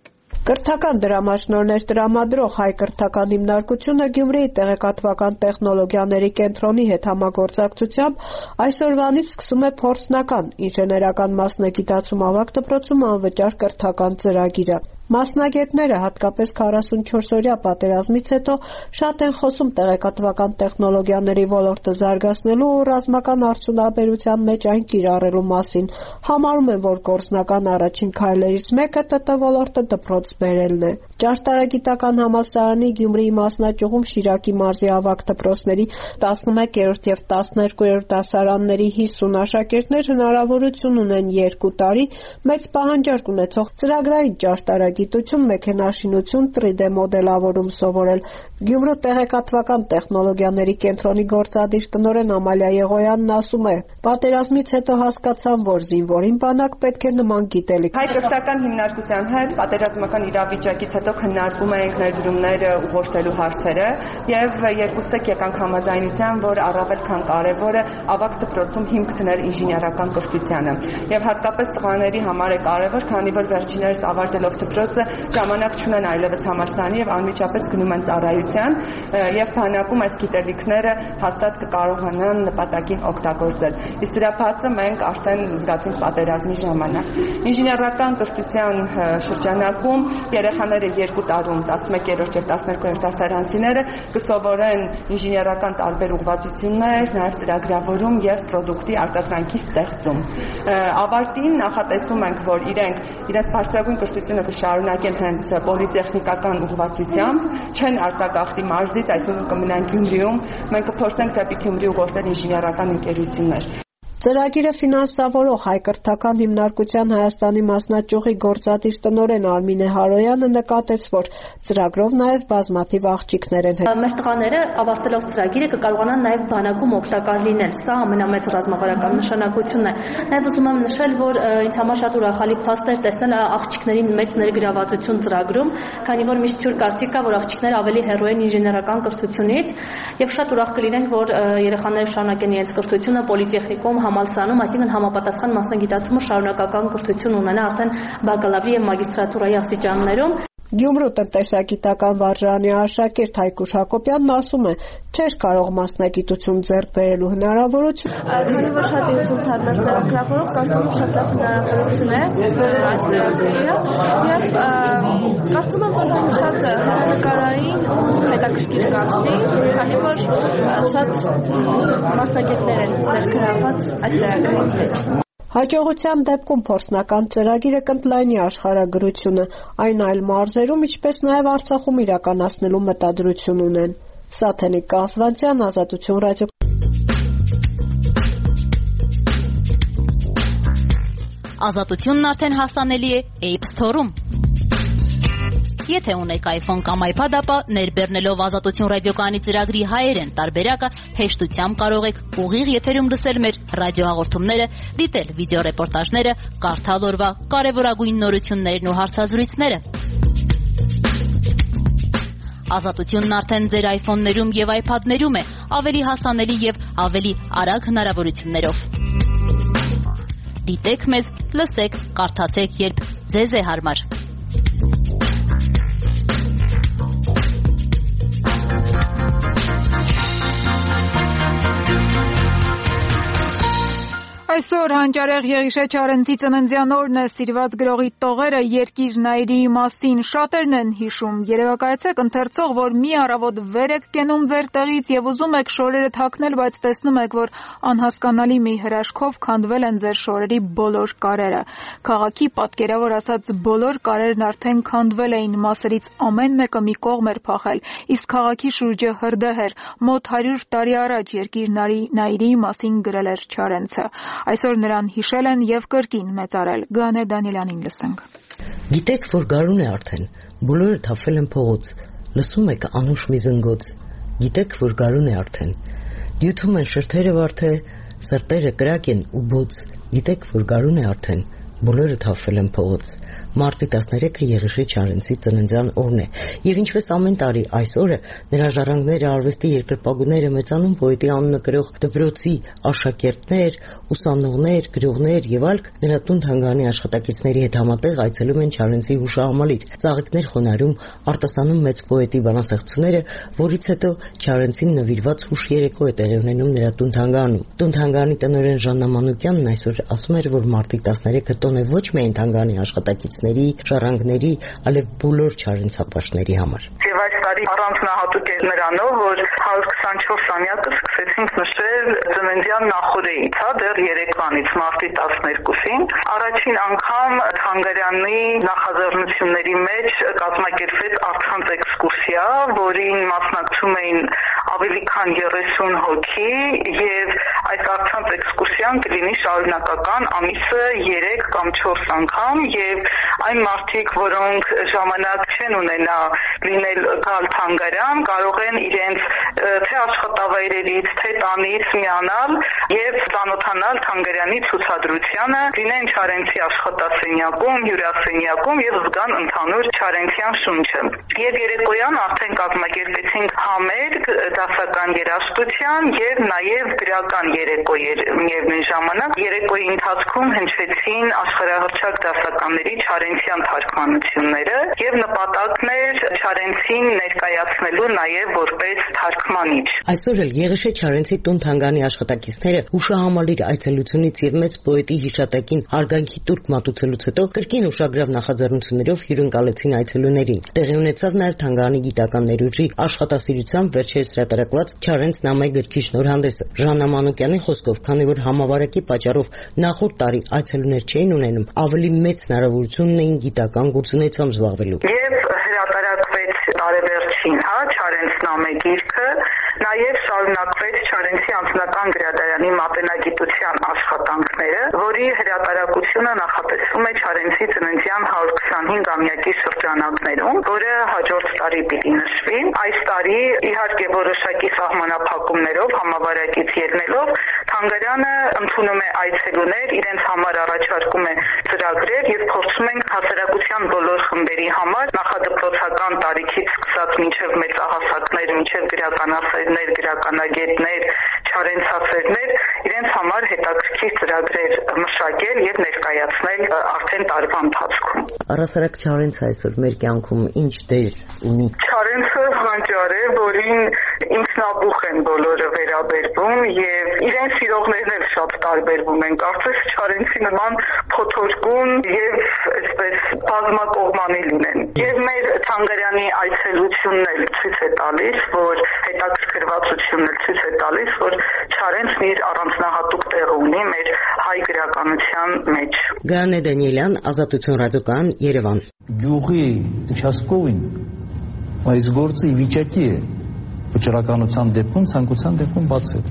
Կրթական դրամաշնորհներ տրամադրող հայ կրթական հիմնարկությունը Գյումրիի տեղեկատվական տեխնոլոգիաների կենտրոնի հետ համագործակցությամբ այսօրվանից սկսում է փորձնական ինժեներական մասնագիտացում ավագ դպրոցում անվճար կրթական ծրագիրը։ Մասնագետները հատկապես 44-օրյա պատերազմից հետո շատ են խոսում տեղեկատվական տեխնոլոգիաների ոլորտը զարգացնելու ու ռազմական արդյունաբերության մեջ այն կիրառելու մասին։ Համարում են, որ գործնական առաջին քայլերից մեկը ՏՏ ոլորտը դպրոց բերելն է։ Ճարտարագիտական համալսարանի Գյումրիի մասնաճյուղում Շիրակի մարզի ավագ դպրոցների 11-րդ եւ 12-րդ դասարանների 50 աշակերտներ հնարավորություն ունեն 2 տարի մեծ պահանջարկ ունեցող ծրագրային ճարտարագիտություն, մեքենաշինություն, 3D մոդելավորում սովորել։ Գյումրու տեղեկատվական տեխնոլոգիաների կենտրոնի գործադիր տնօրեն Ամալիա Եղոյանն ասում է. «Պատերազմից հետո հասկացան, որ զինվորին բանակ պետք է նման գիտելիք»։ Հայ կրթական հիմնարկության հետ պատերազմական իրավիճակից հետո քննարկում ենք ներդրումները ուղղորդելու հարցերը եւ երկուստեք եկանք համաձայնության, որ առավել քան կարեւոր է ավագ դպրոցում հիմք դնել ինժեներական կրթությանը։ Եվ հատկապես տղաների համար է կարեւոր, քանի որ վերջիններս ավարտելով դպրոցը ժամանակ չունեն այլևս համալսարանի եւ անմիջապես գնում են ծառայության եւ բանակում այս գիտելիքները հաստատ կկարողանան նպատակին օգտագործել։ Իսկ դրա բացը մենք արդեն զգացինք պատերազմի ժամանակ։ Ինժեներական կրթության շրջանակում երեխաները 2 տարում 11-րդ եւ 12-րդ դասարանցիները կսովորեն ինժեներական տարբեր ուղղվածություններ, նաեւ ծրագրավորում եւ պրոդուկտի արտադրանքի ստեղծում։ Ավարտին նախատեսում ենք, որ իրենց բարձրագույն կրթությունը կշարունակեն հենց պոլիտեխնիկական ուղղվածությամբ, չեն արտագաղթի մարզից, այսինքն կմնան Գյումրիում, մենք կփորձենք դեպի Գյումրի ուղղորդել ինժեներական ընկերություններ։ Ծրագիրը ֆինանսավորող հայ կրթական հիմնարկության Հայաստանի մասնաճյուղի գործադիր տնօրեն Արմինե Հարոյանը նկատեց, որ ծրագրով նաև բազմաթիվ աղջիկներ են։ Մեր տղաները ավարտելով ծրագիրը կկարողանան նաև բանակում օգտակար լինել։ Սա ամենամեծ ռազմավարական նշանակությունն է։ Նաև ուզում եմ նշել, որ ինձ համար շատ ուրախալի փաստ էր տեսնել աղջիկներին մեծ ներգրավվածություն ծրագրում, քանի որ միշտ թյուր կարծիք կա, որ աղջիկները ավելի հեռու են ինժեներական կրթությունից, եւ շատ ուրախ կլինենք, որ երեխաները շարունակեն իրենց կրթությունը պոլիտեխնիկում համալսարանում, այսինքն համապատասխան մասնագիտացումը շարունակական կրթություն ունենա արդեն բակալավրի եւ մագիստրատուրայի աստիճաններում։ Գյումրու տնտեսագիտական վարժարանի աշակերտ Հայկուշ Հակոբյանն ասում է, չէր կարող մասնագիտություն ձեռք բերելու հնարավորություն։ Քանի որ շատ ինքնուրույն առնասարակրավորող, կարծում եմ շատ լավ հնարավորություն է այս ծրագրերը եւ կարծում եմ, որ շատ հեռանկարային ու հետաքրքիր կացնի, քանի որ շատ մասնագետներ են ձեռք հրավված այս ծրագրերի հետ։ Հաջողության դեպքում փորձնական ծրագիրը կընդլայնի աշխարհագրությունը, այն այլ մարզերում, ինչպես նաև Արցախում իրականացնելու մտադրություն ունեն։ Սաթենիկ Կասվանցյան, Ազատություն ռադիո։ Ազատությունն արդեն հասանելի է App Store-ում։ Եթե ունեք iPhone կամ iPad, ապա ներբեռնելով Ազատություն ռադիոկայանի ծրագրի հայերեն տարբերակը հեշտությամբ կարող եք ուղիղ եթերում լսել մեր ռադիոհաղորդումները, դիտել վիդեոռեպորտաժները, կարդալ օրվա կարևորագույն նորություններն ու հարցազրույցները։ Ազատությունն արդեն ձեր iPhone-ներում եւ iPad-ներում է, ավելի հասանելի եւ ավելի արագ հնարավորություններով։ Դիտեք մեզ, լսեք, կարդացեք, երբ ձեզ է հարմար։ Այսօր հանճարեղ Եղիշե Չարենցի ծննդյան օրն է, սիրված գրողի տողերը երկիր նայրի մասին շատերն են հիշում։ Երևակայեցեք ընթերցող, որ մի առավոտ վեր եք կենում ձեր տեղից եւ ուզում եք շորերը թաքնել, բայց տեսնում եք, որ անհասկանալի մի հրաշքով քանդվել են ձեր շորերի բոլոր կարերը։ Քաղաքի պատկերավոր ասած բոլոր կարերն արդեն քանդվել էին, մասերից ամեն մեկը մի կողմ էր փախել, իսկ քաղաքի շուրջը հրդեհ էր։ Մոտ 100 տարի առաջ երկիր նայրի մասին գրել էր Չարենցը։ Այսօր նրան հիշել են եւ կրկին մեծարել։ Գանե Դանիելյանին լսենք։ Գիտեք, որ գարուն է արդեն, բոլորը թափվել են փողոց, լսում եք անուշ մի զնգոց։ Գիտեք, որ գարուն է արդեն, դյութում են շրթերը վարթե, սրտերը կրակ են ու բոց։ Գիտեք, որ գարուն է արդեն, բոլորը թափվել են փողոց։ Մարտի 13-ը Եղիշե Չարենցի ծննդյան օրն է, եւ ինչպես ամեն տարի այս օրը նրա ժառանգները, արվեստի երկրպագուները, մեծանուն պոետի անունը կրող դպրոցի աշակերտներ, ուսանողներ, գրողներ եւ այլք նրա տուն-թանգարանի աշխատակիցների հետ համատեղ այցելում են Չարենցի հուշահամալիր, ծաղիկներ խոնարհում, արտասանում մեծ պոետի բանաստեղծությունները, որից հետո Չարենցին նվիրված հուշ երեկո է տեղի ունենում նրա տուն-թանգարանում։ Տուն-թանգարանի տնօրեն Ժաննա Մանուկյանն այսօր ասում էր, որ մարտի 13-ը տոն է ոչ միայն թանգարանի աշխատակիցների, ժառանգների, այլև բոլոր Չարենցապաշտների համար։ Եվ այս տարի առանձնահատուկ էր նրանով, որ 124-ամյակը սկսեցինք նշել ծննդյան նախօրեից, դեռ երեկվանից մարտի 12-ին։ Առաջին անգամ թանգարանի նախաձեռնությունների մեջ կազմակերպվեց առցանց էքսկուրսիա, որին մասնակցում էին ավելի քան 30 հոգի, եւ այս առցանց էքսկուրսիան կլինի շարունակական ամիսը 3 կամ 4 անգամ, եւ այն մարդիկ, որոնք ժամանակ չեն ունենա լինել գալ թանգարան, կարող են իրենց թե աշխատավայրերից, թե տանից միանալ եւ ծանոթանալ թանգարանի ցուցադրությանը, լինեն Չարենցի աշխատասենյակում, հյուրասենյակում եւ զգան ընդհանուր Չարենցյան շունչը։ Եվ երեկոյան արդեն կազմակերպեցինք համերգ, դասական երաժշտության եւ նաեւ գրական երեկոյեր միևնույն ժամանակ։ Երեկոյի ընթացքում հնչվեցին աշխարհահռչակ դասականների Չարենցյան թարգմանությունները եւ նպատակն էր Չարենցին ներկայացնելու նաեւ որպես թարգմանիչ։ Այսօր էլ Եղիշե Չարենցի տուն-թանգարանի աշխատակիցները հուշահամալիր այցելությունից եւ մեծ պոետի հիշատակին հարգանքի տուրք մատուցելուց հետո կրկին ուշագրավ նախաձեռնություններով հյուրընկալեցին այցելուներին։ Տեղի ունեցավ նաեւ թանգարանի գիտական ներուժի աշխատասիրությամբ վերջերս հրատարակված Չարենց նամայի գրքի շնորհանդեսը։ Ժաննա Մանուկյանի խոսքով, քանի որ համավարակի պատճառով նախորդ տարի այցելուներ չէին ունենում, ավելի մեծ հնարավորություն ունեին գիտական գործունեությամբ զբաղվելու։ Եվ հրատարակվեց տարեվերջին, Չարենց նամե գիրքը, նաև շարունակվեց Չարենցի անձնական գրադարանի մատենագիտության աշխատանքները, որի հրատարակությունը նախատեսվում է Չարենցի ծննդյան 125-ամյակի շրջանակներում, որը հաջորդ տարի պիտի նշվի։ Այս տարի իհարկե որոշակի սահմանափակումներով համավարակից ելնելով թանգարանը ընդունում է այցելուներ, իրենց համար առաջարկում է ծրագրեր եւ փորձում ենք հասարակության բոլոր խմբերի համար նախադպրոցական տարիքից սկսած մինչեւ մեծահասակներ, մինչեւ գրականասերներ, գրականագետներ, չարենցասերներ իրենց համար հետաքրքիր ծրագրեր մշակել եւ ներկայացնել արդեն տարվա ընթացքում։ Առասարակ Չարենցը այսօր մեր կյանքում ինչ դեր ունի։ Չարենցը հանճար է, որին ինքնաբուխ են բոլորը վերաբերվում եւ իրեն սիրողներն էլ շատ տարբերվում են։ Կարծես Չարենցի նման փոթորկուն եւ այսպես բազմակողմանի լինեն։ Եվ մեր Թանգարանի այցելությունն էլ ցույց է տալիս, որ հետաքրքրվածությունն էլ ցույց է տալիս, որ Չարենցն իր առանձնահատուկ տեղը ունի մեր հայ գրականության մեջ։ Գայանե Դանիելյան, Ազատություն ռադիոկայան, Երևան։ Գյուղի участковին այս գործը ի վիճակի է վճռականության դեպքում, ցանկության դեպքում բացել։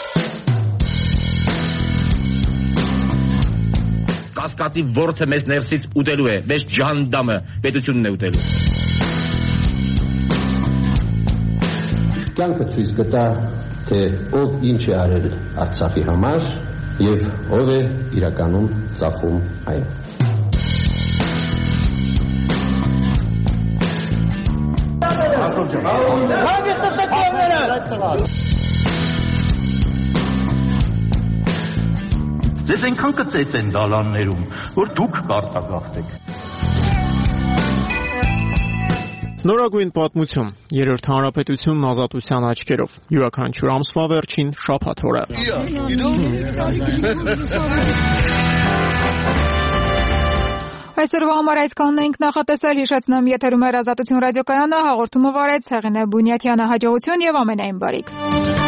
Կասկածի որդը մեզ ներսից ուտելու է, մեզ ջանդամը պետությունն է ուտելու։ Կյանքը ցույց կտա, թե ով ինչ է արել Արցախի համար եւ ով է իրականում ծախում այն։ Ձեզ այնքան կծեց են դալաններում, որ դուք կարտագաղթեք։ Նորագույն պատմություն, երրորդ հանրապետությունն ազատության աչքերով, յուրաքանչյուր ամսվա վերջին շաբաթ օրը։ Այսօրվա համար այսքանն ենք նախատեսել, հիշեցնեմ եթերում էր Ազատություն ռադիոկայանը, հաղորդումը վարեց Հեղինե Բունյաթյանը, հաջողություն եւ ամենայն բարիք։